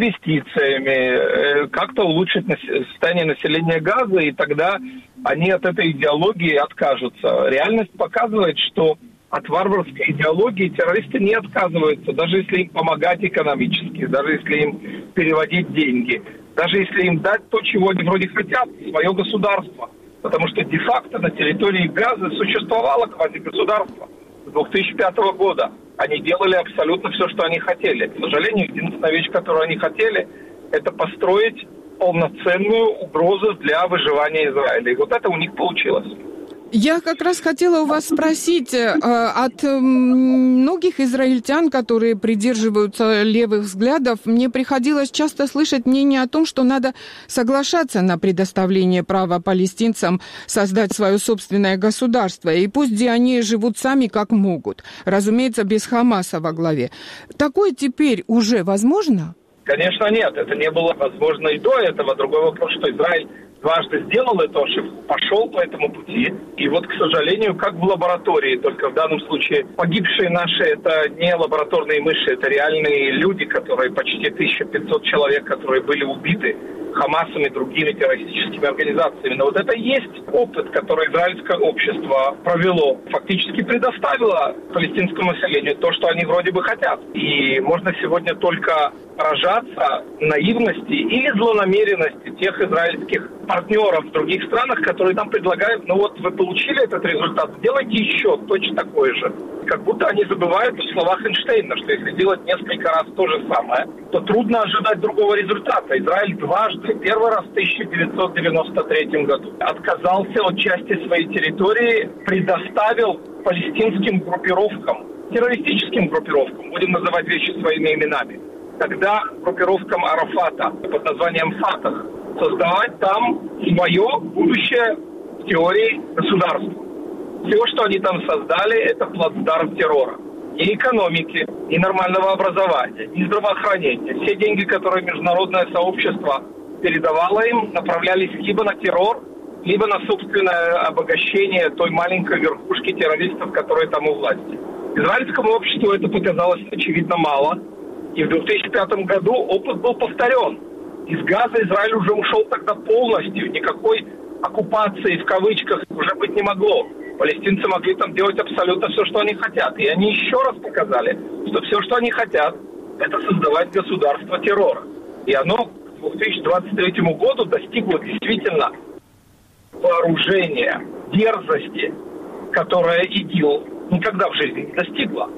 инвестициями как-то улучшить состояние населения Газа, и тогда они от этой идеологии откажутся. Реальность показывает, что от варварской идеологии террористы не отказываются, даже если им помогать экономически, даже если им переводить деньги, даже если им дать то, чего они вроде хотят, свое государство. Потому что де-факто на территории Газы существовало квазигосударство с 2005 года. Они делали абсолютно все, что они хотели. К сожалению, единственная вещь, которую они хотели, это построить полноценную угрозу для выживания Израиля. И вот это у них получилось. Я как раз хотела у вас спросить, от многих израильтян, которые придерживаются левых взглядов, мне приходилось часто слышать мнение о том, что надо соглашаться на предоставление права палестинцам создать свое собственное государство, и пусть где они живут сами как могут, разумеется, без Хамаса во главе. Такое теперь уже возможно? Конечно, нет. Это не было возможно и до этого. Другой вопрос, что Израиль дважды сделал эту ошибку, пошел по этому пути. И вот, к сожалению, как в лаборатории, только в данном случае погибшие наши, это не лабораторные мыши, это реальные люди, которые почти 1500 человек, которые были убиты Хамасом и другими террористическими организациями. Но вот это и есть опыт, который израильское общество провело, фактически предоставило палестинскому населению то, что они вроде бы хотят. И можно сегодня только поражаться наивности или злонамеренности тех израильских партнеров в других странах, которые нам предлагают, ну вот вы получили этот результат, сделайте еще точно такой же. Как будто они забывают о словах Эйнштейна, что если делать несколько раз то же самое, то трудно ожидать другого результата. Израиль дважды, первый раз в 1993 году, отказался от части своей территории, предоставил палестинским группировкам, террористическим группировкам, будем называть вещи своими именами, тогда группировкам Арафата под названием Фатах, создавать там свое будущее в теории государства. Все, что они там создали, это плацдарм террора. Ни экономики, ни нормального образования, ни здравоохранения. Все деньги, которые международное сообщество передавало им, направлялись либо на террор, либо на собственное обогащение той маленькой верхушки террористов, которые там у власти. Израильскому обществу это показалось очевидно мало. И в 2005 году опыт был повторен. Из Газа Израиль уже ушел тогда полностью. Никакой оккупации в кавычках уже быть не могло. Палестинцы могли там делать абсолютно все, что они хотят. И они еще раз показали, что все, что они хотят, это создавать государство террора. И оно к 2023 году достигло действительно вооружения, дерзости, которое ИДИЛ никогда в жизни не достигла.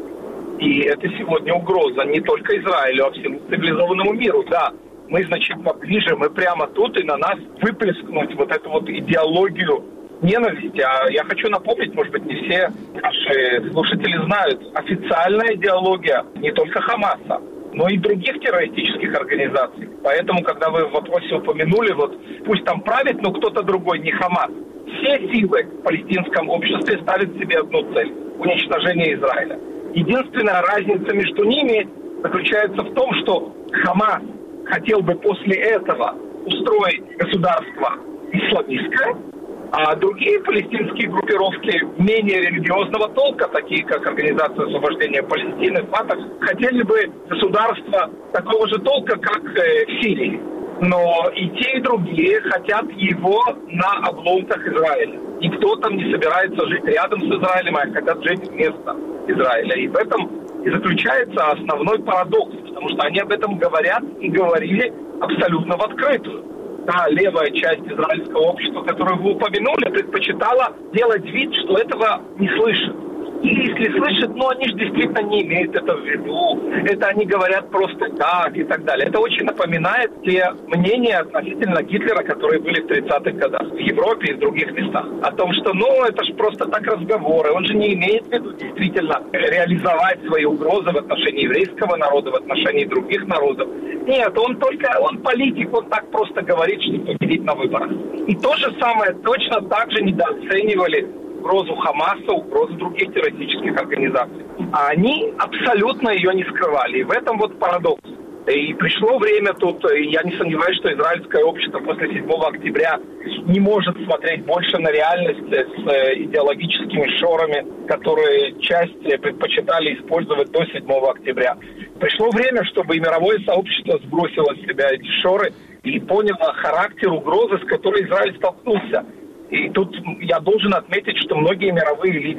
И это сегодня угроза не только Израилю, а всему цивилизованному миру. Да, мы значительно ближе, мы прямо тут, и на нас выплескнуть вот эту вот идеологию ненависти. А я хочу напомнить, может быть, не все наши слушатели знают, официальная идеология не только Хамаса, но и других террористических организаций. Поэтому, когда вы в вопросе упомянули, вот пусть там правит, но кто-то другой, не Хамас. Все силы в палестинском обществе ставят себе одну цель – уничтожение Израиля. Единственная разница между ними заключается в том, что Хамас хотел бы после этого устроить государство исламистское, а другие палестинские группировки менее религиозного толка, такие как Организация освобождения Палестины, Фатах, хотели бы государство такого же толка, как в Сирии. Но и те, и другие хотят его на обломках Израиля. Никто там не собирается жить рядом с Израилем, а хотят жить вместо Израиля. И в этом и заключается основной парадокс, потому что они об этом говорят и говорили абсолютно в открытую. Та левая часть израильского общества, которую вы упомянули, предпочитала делать вид, что этого не слышит. И если слышат, но они же действительно не имеют это в виду. Это они говорят просто так и так далее. Это очень напоминает те мнения относительно Гитлера, которые были в 30-х годах в Европе и в других местах. О том, что, это же просто так разговоры. Он же не имеет в виду действительно реализовать свои угрозы в отношении еврейского народа, в отношении других народов. Нет, он политик, он так просто говорит, чтобы победить на выборах. И то же самое точно так же недооценивали угрозу Хамаса, угрозу других террористических организаций. А они абсолютно ее не скрывали. И в этом вот парадокс. И пришло время тут, я не сомневаюсь, что израильское общество после 7 октября не может смотреть больше на реальность с идеологическими шорами, которые часть предпочитали использовать до 7 октября. Пришло время, чтобы и мировое сообщество сбросило с себя эти шоры и поняло характер угрозы, с которой Израиль столкнулся. И тут я должен отметить, что многие мировые лидеры,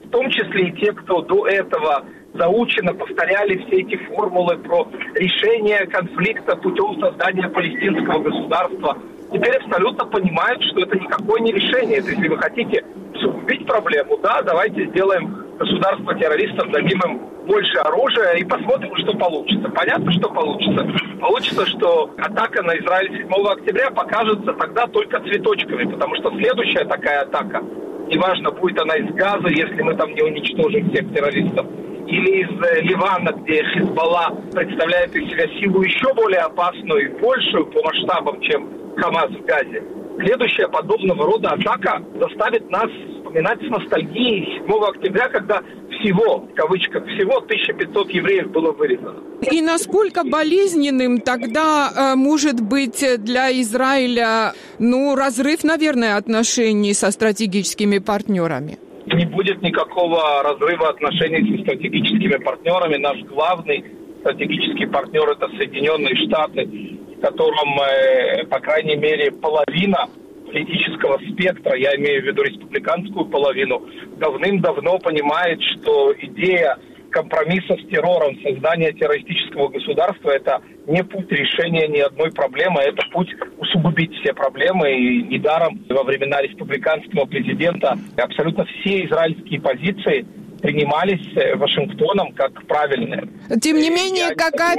в том числе и те, кто до этого заучено повторяли все эти формулы про решение конфликта путем создания палестинского государства, теперь абсолютно понимают, что это никакое не решение. То есть, если вы хотите усугубить проблему, да, давайте сделаем государство террористов, дадим им больше оружия и посмотрим, что получится. Понятно, что получится. Получится, что атака на Израиль 7 октября покажется тогда только цветочками, потому что следующая такая атака, неважно, будет она из Газа, если мы там не уничтожим всех террористов, или из Ливана, где Хизбалла представляет из себя силу еще более опасную и большую по масштабам, чем Хамас в Газе. Следующая подобного рода атака заставит нас вспоминать с ностальгией 7 октября, когда всего, в кавычках, всего 1500 евреев было вырезано. И насколько болезненным тогда может быть для Израиля, разрыв, наверное, отношений со стратегическими партнерами? Не будет никакого разрыва отношений со стратегическими партнерами. Наш главный стратегический партнер – это Соединенные Штаты, в котором, по крайней мере, половина политического спектра, я имею в виду республиканскую половину, давным-давно понимает, что идея компромисса с террором, создания террористического государства – это не путь решения ни одной проблемы, это путь усугубить все проблемы. И недаром во времена республиканского президента абсолютно все израильские позиции принимались Вашингтоном как правильные. Тем не менее,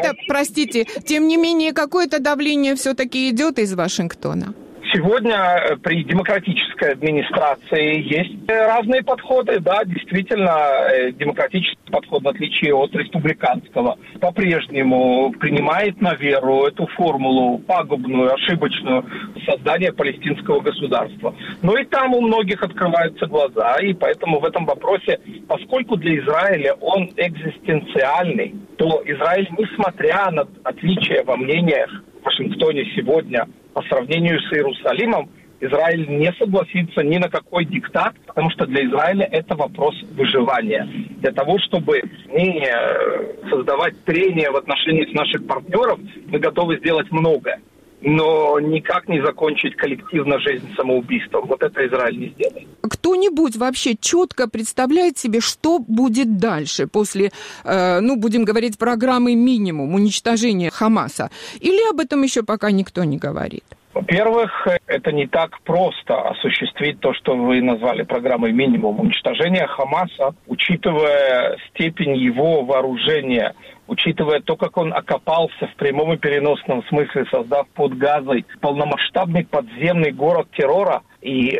какое-то давление все-таки идет из Вашингтона. Сегодня при демократической администрации есть разные подходы. Да, действительно, демократический подход, в отличие от республиканского, по-прежнему принимает на веру эту формулу пагубную, ошибочную создания палестинского государства. Но и там у многих открываются глаза, и поэтому в этом вопросе, поскольку для Израиля он экзистенциальный, то Израиль, несмотря на отличия во мнениях в Вашингтоне сегодня, по сравнению с Иерусалимом, Израиль не согласится ни на какой диктат, потому что для Израиля это вопрос выживания. Для того, чтобы не создавать трения в отношениях наших партнеров, мы готовы сделать многое, но никак не закончить коллективно жизнь самоубийством. Вот это Израиль не сделает. Кто-нибудь вообще четко представляет себе, что будет дальше после, будем говорить, программы минимум уничтожения Хамаса? Или об этом еще пока никто не говорит? Во-первых, это не так просто осуществить то, что вы назвали программой минимум. Уничтожение Хамаса, учитывая степень его вооружения, учитывая то, как он окопался в прямом и переносном смысле, создав под Газой полномасштабный подземный город террора и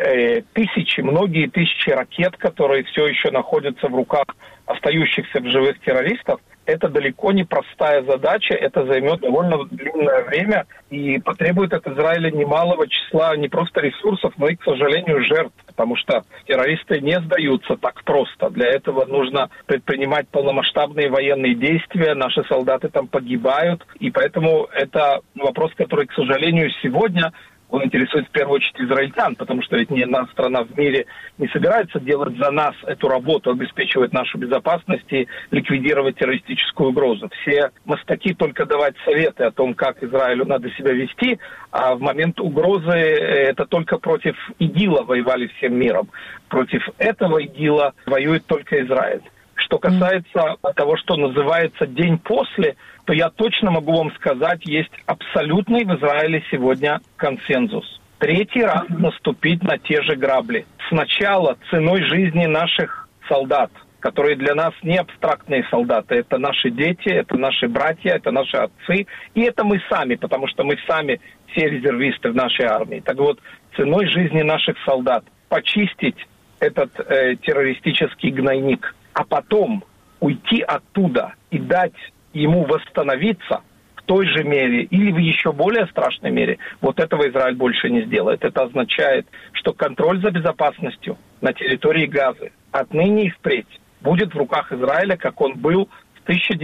многие тысячи ракет, которые все еще находятся в руках остающихся в живых террористов, это далеко не простая задача, это займет довольно длинное время и потребует от Израиля немалого числа не просто ресурсов, но и, к сожалению, жертв, потому что террористы не сдаются так просто. Для этого нужно предпринимать полномасштабные военные действия, наши солдаты там погибают, и поэтому это вопрос, который, к сожалению, сегодня он интересует в первую очередь израильтян, потому что ведь ни одна страна в мире не собирается делать за нас эту работу, обеспечивать нашу безопасность и ликвидировать террористическую угрозу. Все мастаки только давать советы о том, как Израилю надо себя вести, а в момент угрозы это только против ИГИЛа воевали всем миром. Против этого ИГИЛа воюет только Израиль. Что касается того, что называется «день после», то я точно могу вам сказать, есть абсолютный в Израиле сегодня консенсус. Третий раз наступить на те же грабли. Сначала ценой жизни наших солдат, которые для нас не абстрактные солдаты. Это наши дети, это наши братья, это наши отцы. И это мы сами, потому что мы сами все резервисты в нашей армии. Так вот, ценой жизни наших солдат почистить этот террористический гнойник, а потом уйти оттуда и дать ему восстановиться в той же мере или в еще более страшной мере, вот этого Израиль больше не сделает. Это означает, что контроль за безопасностью на территории Газы отныне и впредь будет в руках Израиля, как он был с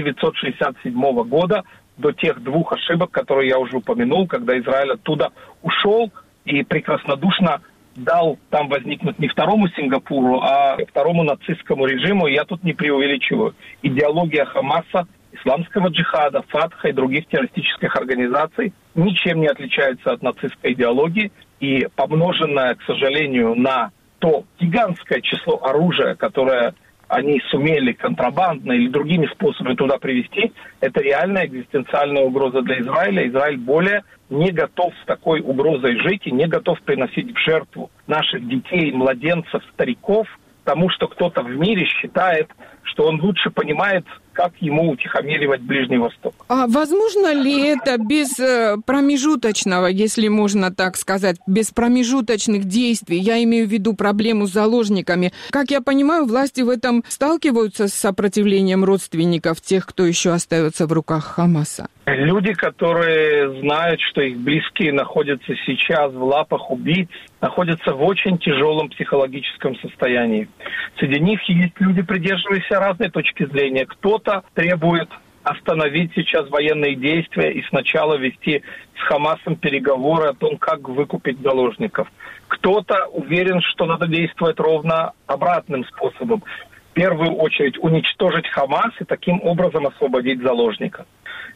1967 года до тех двух ошибок, которые я уже упомянул, когда Израиль оттуда ушел и прекраснодушно дал там возникнуть не второму Сингапуру, а второму нацистскому режиму. И я тут не преувеличиваю. Идеология Хамаса, исламского джихада, Фатха и других террористических организаций ничем не отличается от нацистской идеологии. И помноженная, к сожалению, на то гигантское число оружия, которое они сумели контрабандно или другими способами туда привести, это реальная экзистенциальная угроза для Израиля. Израиль более не готов с такой угрозой жить и не готов приносить в жертву наших детей, младенцев, стариков тому, что кто-то в мире считает, что он лучше понимает, как ему утихомиривать Ближний Восток. А возможно ли это без промежуточного, если можно так сказать, без промежуточных действий? Я имею в виду проблему с заложниками. Как я понимаю, власти в этом сталкиваются с сопротивлением родственников тех, кто еще остается в руках Хамаса. Люди, которые знают, что их близкие находятся сейчас в лапах убийц, находятся в очень тяжелом психологическом состоянии. Среди них есть люди, придерживающиеся разной точки зрения. Кто-то требует остановить сейчас военные действия и сначала вести с Хамасом переговоры о том, как выкупить заложников. Кто-то уверен, что надо действовать ровно обратным способом. В первую очередь уничтожить Хамас и таким образом освободить заложников.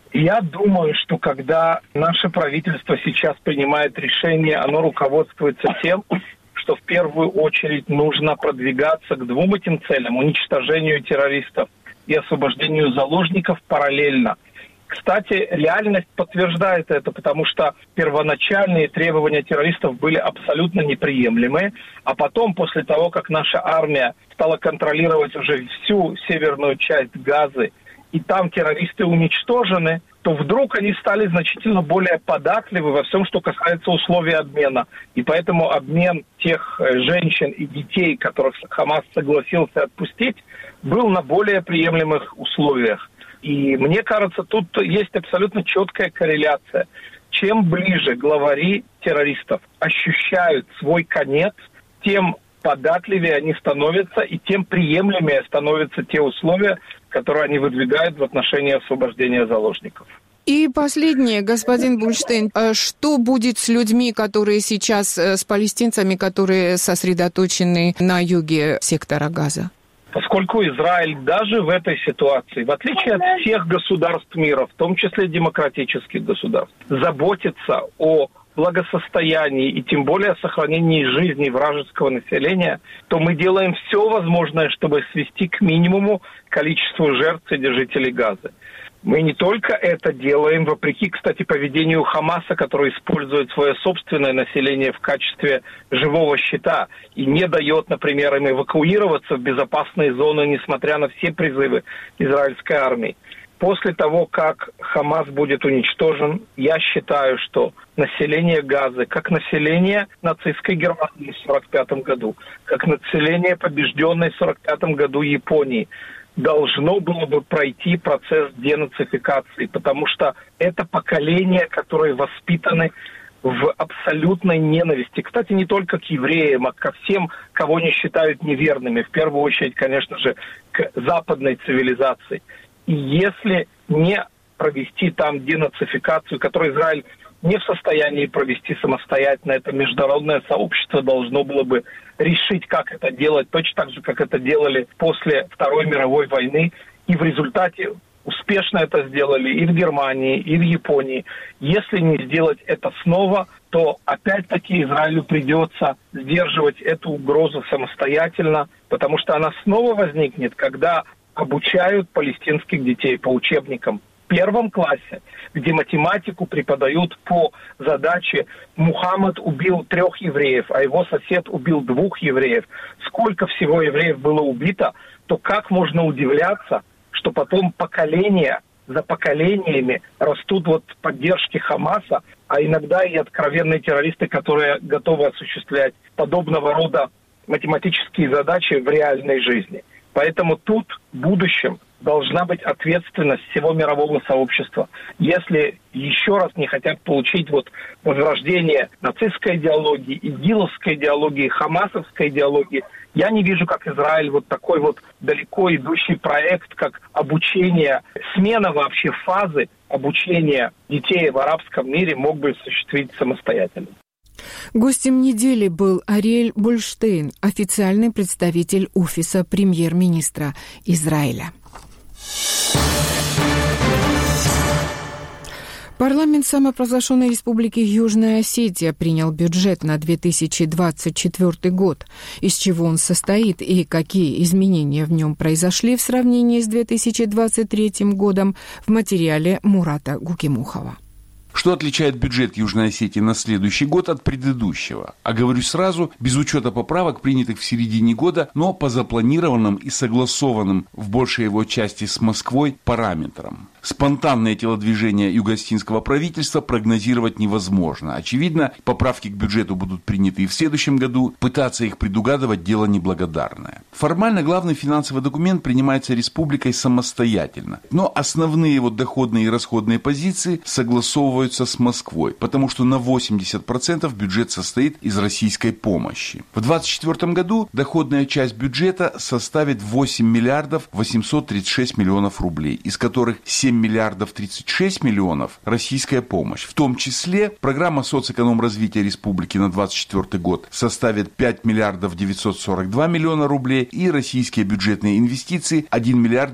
Я думаю, что когда наше правительство сейчас принимает решение, оно руководствуется тем, что в первую очередь нужно продвигаться к двум этим целям – уничтожению террористов и освобождению заложников параллельно. Кстати, реальность подтверждает это, потому что первоначальные требования террористов были абсолютно неприемлемые, а потом, после того, как наша армия стала контролировать уже всю северную часть Газы, и там террористы уничтожены, то вдруг они стали значительно более податливы во всем, что касается условий обмена. И поэтому обмен тех женщин и детей, которых Хамас согласился отпустить, был на более приемлемых условиях. И мне кажется, тут есть абсолютно четкая корреляция. Чем ближе главари террористов ощущают свой конец, тем податливее они становятся, и тем приемлемее становятся те условия, которые они выдвигают в отношении освобождения заложников. И последнее, господин Бульштейн, что будет с людьми, которые сейчас, с палестинцами, которые сосредоточены на юге сектора Газа? Поскольку Израиль даже в этой ситуации, в отличие от всех государств мира, в том числе демократических государств, заботится о благосостоянии и тем более о сохранении жизни вражеского населения, то мы делаем все возможное, чтобы свести к минимуму количество жертв среди жителей Газы. Мы не только это делаем, вопреки, кстати, поведению Хамаса, который использует свое собственное население в качестве живого щита и не дает, например, им эвакуироваться в безопасные зоны, несмотря на все призывы израильской армии. После того, как Хамас будет уничтожен, я считаю, что население Газы, как население нацистской Германии в 1945 году, как население побежденной в 1945 году Японии, должно было бы пройти процесс денацификации, потому что это поколение, которые воспитаны в абсолютной ненависти. Кстати, не только к евреям, а ко всем, кого не считают неверными. В первую очередь, конечно же, к западной цивилизации. И если не провести там денацификацию, которую Израиль не в состоянии провести самостоятельно, это международное сообщество должно было бы решить, как это делать, точно так же, как это делали после Второй мировой войны. И в результате успешно это сделали и в Германии, и в Японии. Если не сделать это снова, то опять-таки Израилю придется сдерживать эту угрозу самостоятельно, потому что она снова возникнет, когда обучают палестинских детей по учебникам в первом классе, где математику преподают по задаче «Мухаммад убил 3 евреев, а его сосед убил 2 евреев». Сколько всего евреев было убито, то как можно удивляться, что потом поколения за поколениями растут вот поддержки Хамаса, а иногда и откровенные террористы, которые готовы осуществлять подобного рода математические задачи в реальной жизни. Поэтому тут в будущем должна быть ответственность всего мирового сообщества. Если еще раз не хотят получить вот возрождение нацистской идеологии, игиловской идеологии, хамасовской идеологии, я не вижу, как Израиль вот такой вот далеко идущий проект, как обучение, смена вообще фазы обучения детей в арабском мире мог бы осуществить самостоятельно. Гостем недели был Ариэль Бульштейн, официальный представитель офиса премьер-министра Израиля. Парламент самопровозглашенной республики Южная Осетия принял бюджет на 2024 год. Из чего он состоит и какие изменения в нем произошли в сравнении с 2023 годом, в материале Мурата Гукимухова. Что отличает бюджет Южной Осетии на следующий год от предыдущего? А говорю сразу, без учета поправок, принятых в середине года, но по запланированным и согласованным в большей его части с Москвой параметрам. Спонтанное телодвижение юго-осетинского правительства прогнозировать невозможно. Очевидно, поправки к бюджету будут приняты и в следующем году. Пытаться их предугадывать – дело неблагодарное. Формально главный финансовый документ принимается республикой самостоятельно. Но основные его доходные и расходные позиции согласовываются с Москвой, потому что на 80% бюджет состоит из российской помощи. В 2024 году доходная часть бюджета составит 8 миллиардов 836 миллионов рублей, из которых 7 миллиардов 36 миллионов российская помощь. В том числе программа соцэкономразвития республики на 2024 год составит 5 миллиардов 942 миллиона рублей и российские бюджетные инвестиции 1 миллиард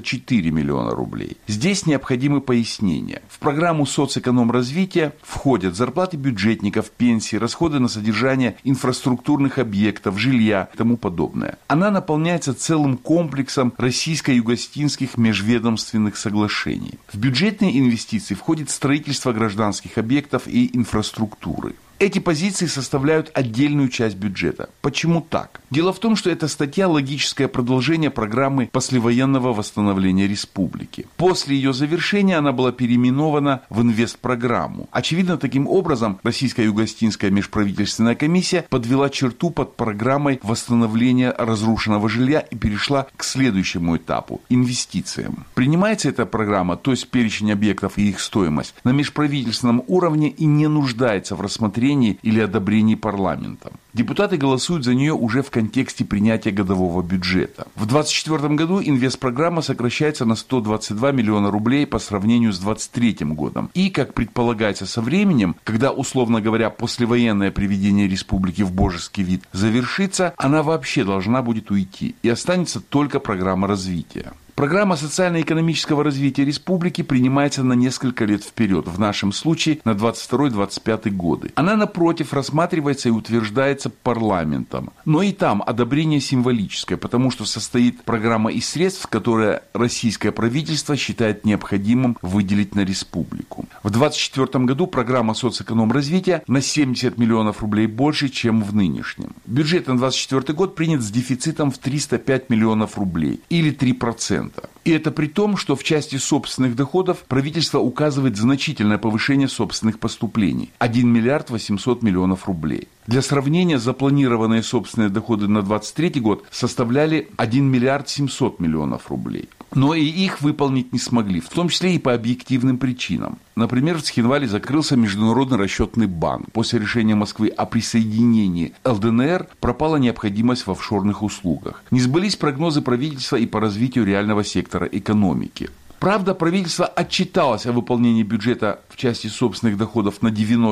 94 миллиона рублей. Здесь необходимы пояснения. В программу соцэкономразвития входят зарплаты бюджетников, пенсии, расходы на содержание инфраструктурных объектов, жилья и тому подобное. Она наполняется целым комплексом российско-юго-осетинских межведомственных соглашений. В бюджетные инвестиции входит строительство гражданских объектов и инфраструктуры. Эти позиции составляют отдельную часть бюджета. Почему так? Дело в том, что эта статья – логическое продолжение программы послевоенного восстановления республики. После ее завершения она была переименована в инвестпрограмму. Очевидно, таким образом Российская юго-осетинская межправительственная комиссия подвела черту под программой восстановления разрушенного жилья и перешла к следующему этапу – инвестициям. Принимается эта программа, то есть перечень объектов и их стоимость, на межправительственном уровне и не нуждается в рассмотрении или одобрении парламентом. Депутаты голосуют за нее уже в контексте принятия годового бюджета. В 2024 году инвестпрограмма сокращается на 122 миллиона рублей по сравнению с 2023 годом. И, как предполагается со временем, когда, условно говоря, послевоенное приведение республики в божеский вид завершится, она вообще должна будет уйти, и останется только программа развития. Программа социально-экономического развития республики принимается на несколько лет вперед, в нашем случае на 22-25 годы. Она, напротив, рассматривается и утверждается парламентом. Но и там одобрение символическое, потому что состоит программа из средств, которые российское правительство считает необходимым выделить на республику. В 2024 году программа соцэкономразвития на 70 миллионов рублей больше, чем в нынешнем. Бюджет на 2024 год принят с дефицитом в 305 миллионов рублей, или 3%. И это при том, что в части собственных доходов правительство указывает значительное повышение собственных поступлений – 1 миллиард 800 миллионов рублей. Для сравнения, запланированные собственные доходы на 2023 год составляли 1 миллиард 700 миллионов рублей. Но и их выполнить не смогли, в том числе и по объективным причинам. Например, в Цхинвале закрылся Международный расчетный банк. После решения Москвы о присоединении ЛДНР пропала необходимость в офшорных услугах. Не сбылись прогнозы правительства и по развитию реального сектора экономики. Правда, правительство отчиталось о выполнении бюджета в части собственных доходов на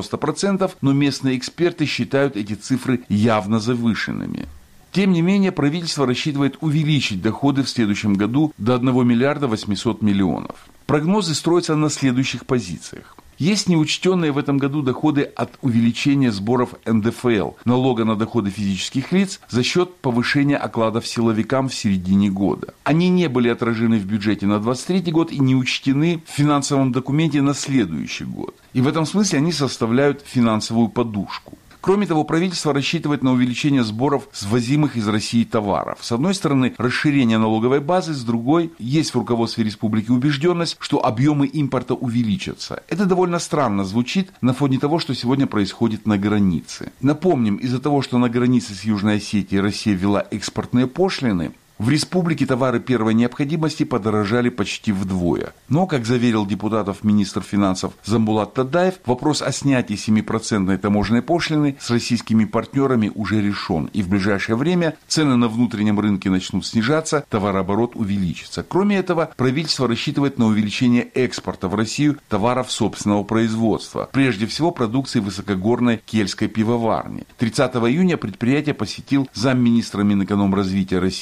90%, но местные эксперты считают эти цифры явно завышенными. Тем не менее, правительство рассчитывает увеличить доходы в следующем году до 1 миллиарда 800 миллионов. Прогнозы строятся на следующих позициях. Есть неучтенные в этом году доходы от увеличения сборов НДФЛ, налога на доходы физических лиц, за счет повышения окладов силовикам в середине года. Они не были отражены в бюджете на 2023 год и не учтены в финансовом документе на следующий год. И в этом смысле они составляют финансовую подушку. Кроме того, правительство рассчитывает на увеличение сборов с ввозимых из России товаров. С одной стороны, расширение налоговой базы, с другой, есть в руководстве республики убежденность, что объемы импорта увеличатся. Это довольно странно звучит на фоне того, что сегодня происходит на границе. Напомним, из-за того, что на границе с Южной Осетией Россия ввела экспортные пошлины, в республике товары первой необходимости подорожали почти вдвое. Но, как заверил депутатов министр финансов Замбулат Тадаев, вопрос о снятии 7% таможенной пошлины с российскими партнерами уже решен. И в ближайшее время цены на внутреннем рынке начнут снижаться, товарооборот увеличится. Кроме этого, правительство рассчитывает на увеличение экспорта в Россию товаров собственного производства. Прежде всего, продукции высокогорной кельтской пивоварни. 30 июня предприятие посетил замминистра Минэкономразвития России Дмитрий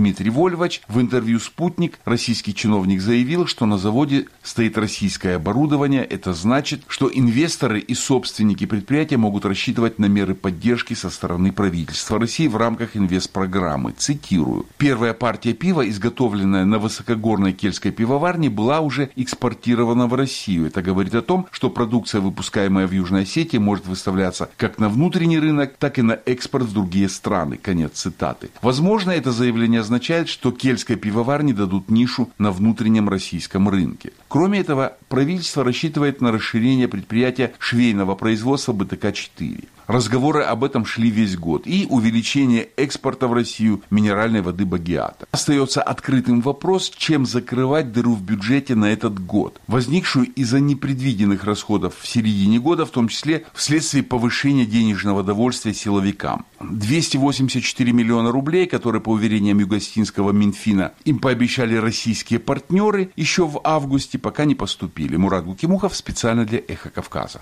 Дмитрий Вольвач. В интервью «Спутник» российский чиновник заявил, что на заводе стоит российское оборудование. Это значит, что инвесторы и собственники предприятия могут рассчитывать на меры поддержки со стороны правительства России в рамках инвестпрограммы. Цитирую. Первая партия пива, изготовленная на высокогорной кельтской пивоварне, была уже экспортирована в Россию. Это говорит о том, что продукция, выпускаемая в Южной Осетии, может выставляться как на внутренний рынок, так и на экспорт в другие страны. Конец цитаты. Возможно, это заявление означает, что кельтской пивоварне дадут нишу на внутреннем российском рынке. Кроме этого, правительство рассчитывает на расширение предприятия швейного производства БТК-4. Разговоры об этом шли весь год. И увеличение экспорта в Россию минеральной воды Багиата. Остается открытым вопрос, чем закрывать дыру в бюджете на этот год, возникшую из-за непредвиденных расходов в середине года, в том числе вследствие повышения денежного довольствия силовикам. 284 миллиона рублей, которые, по уверениям югостинского Минфина, им пообещали российские партнеры, еще в августе пока не поступили. Мурат Гукимухов специально для «Эхо Кавказа».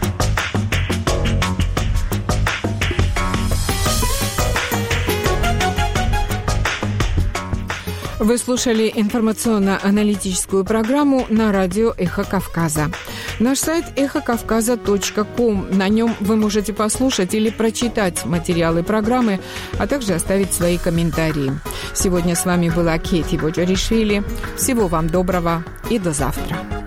Вы слушали информационно-аналитическую программу на радио «Эхо Кавказа». Наш сайт эхокавказа.ком. На нем вы можете послушать или прочитать материалы программы, а также оставить свои комментарии. Сегодня с вами была Кети Боджаришвили. Всего вам доброго и до завтра.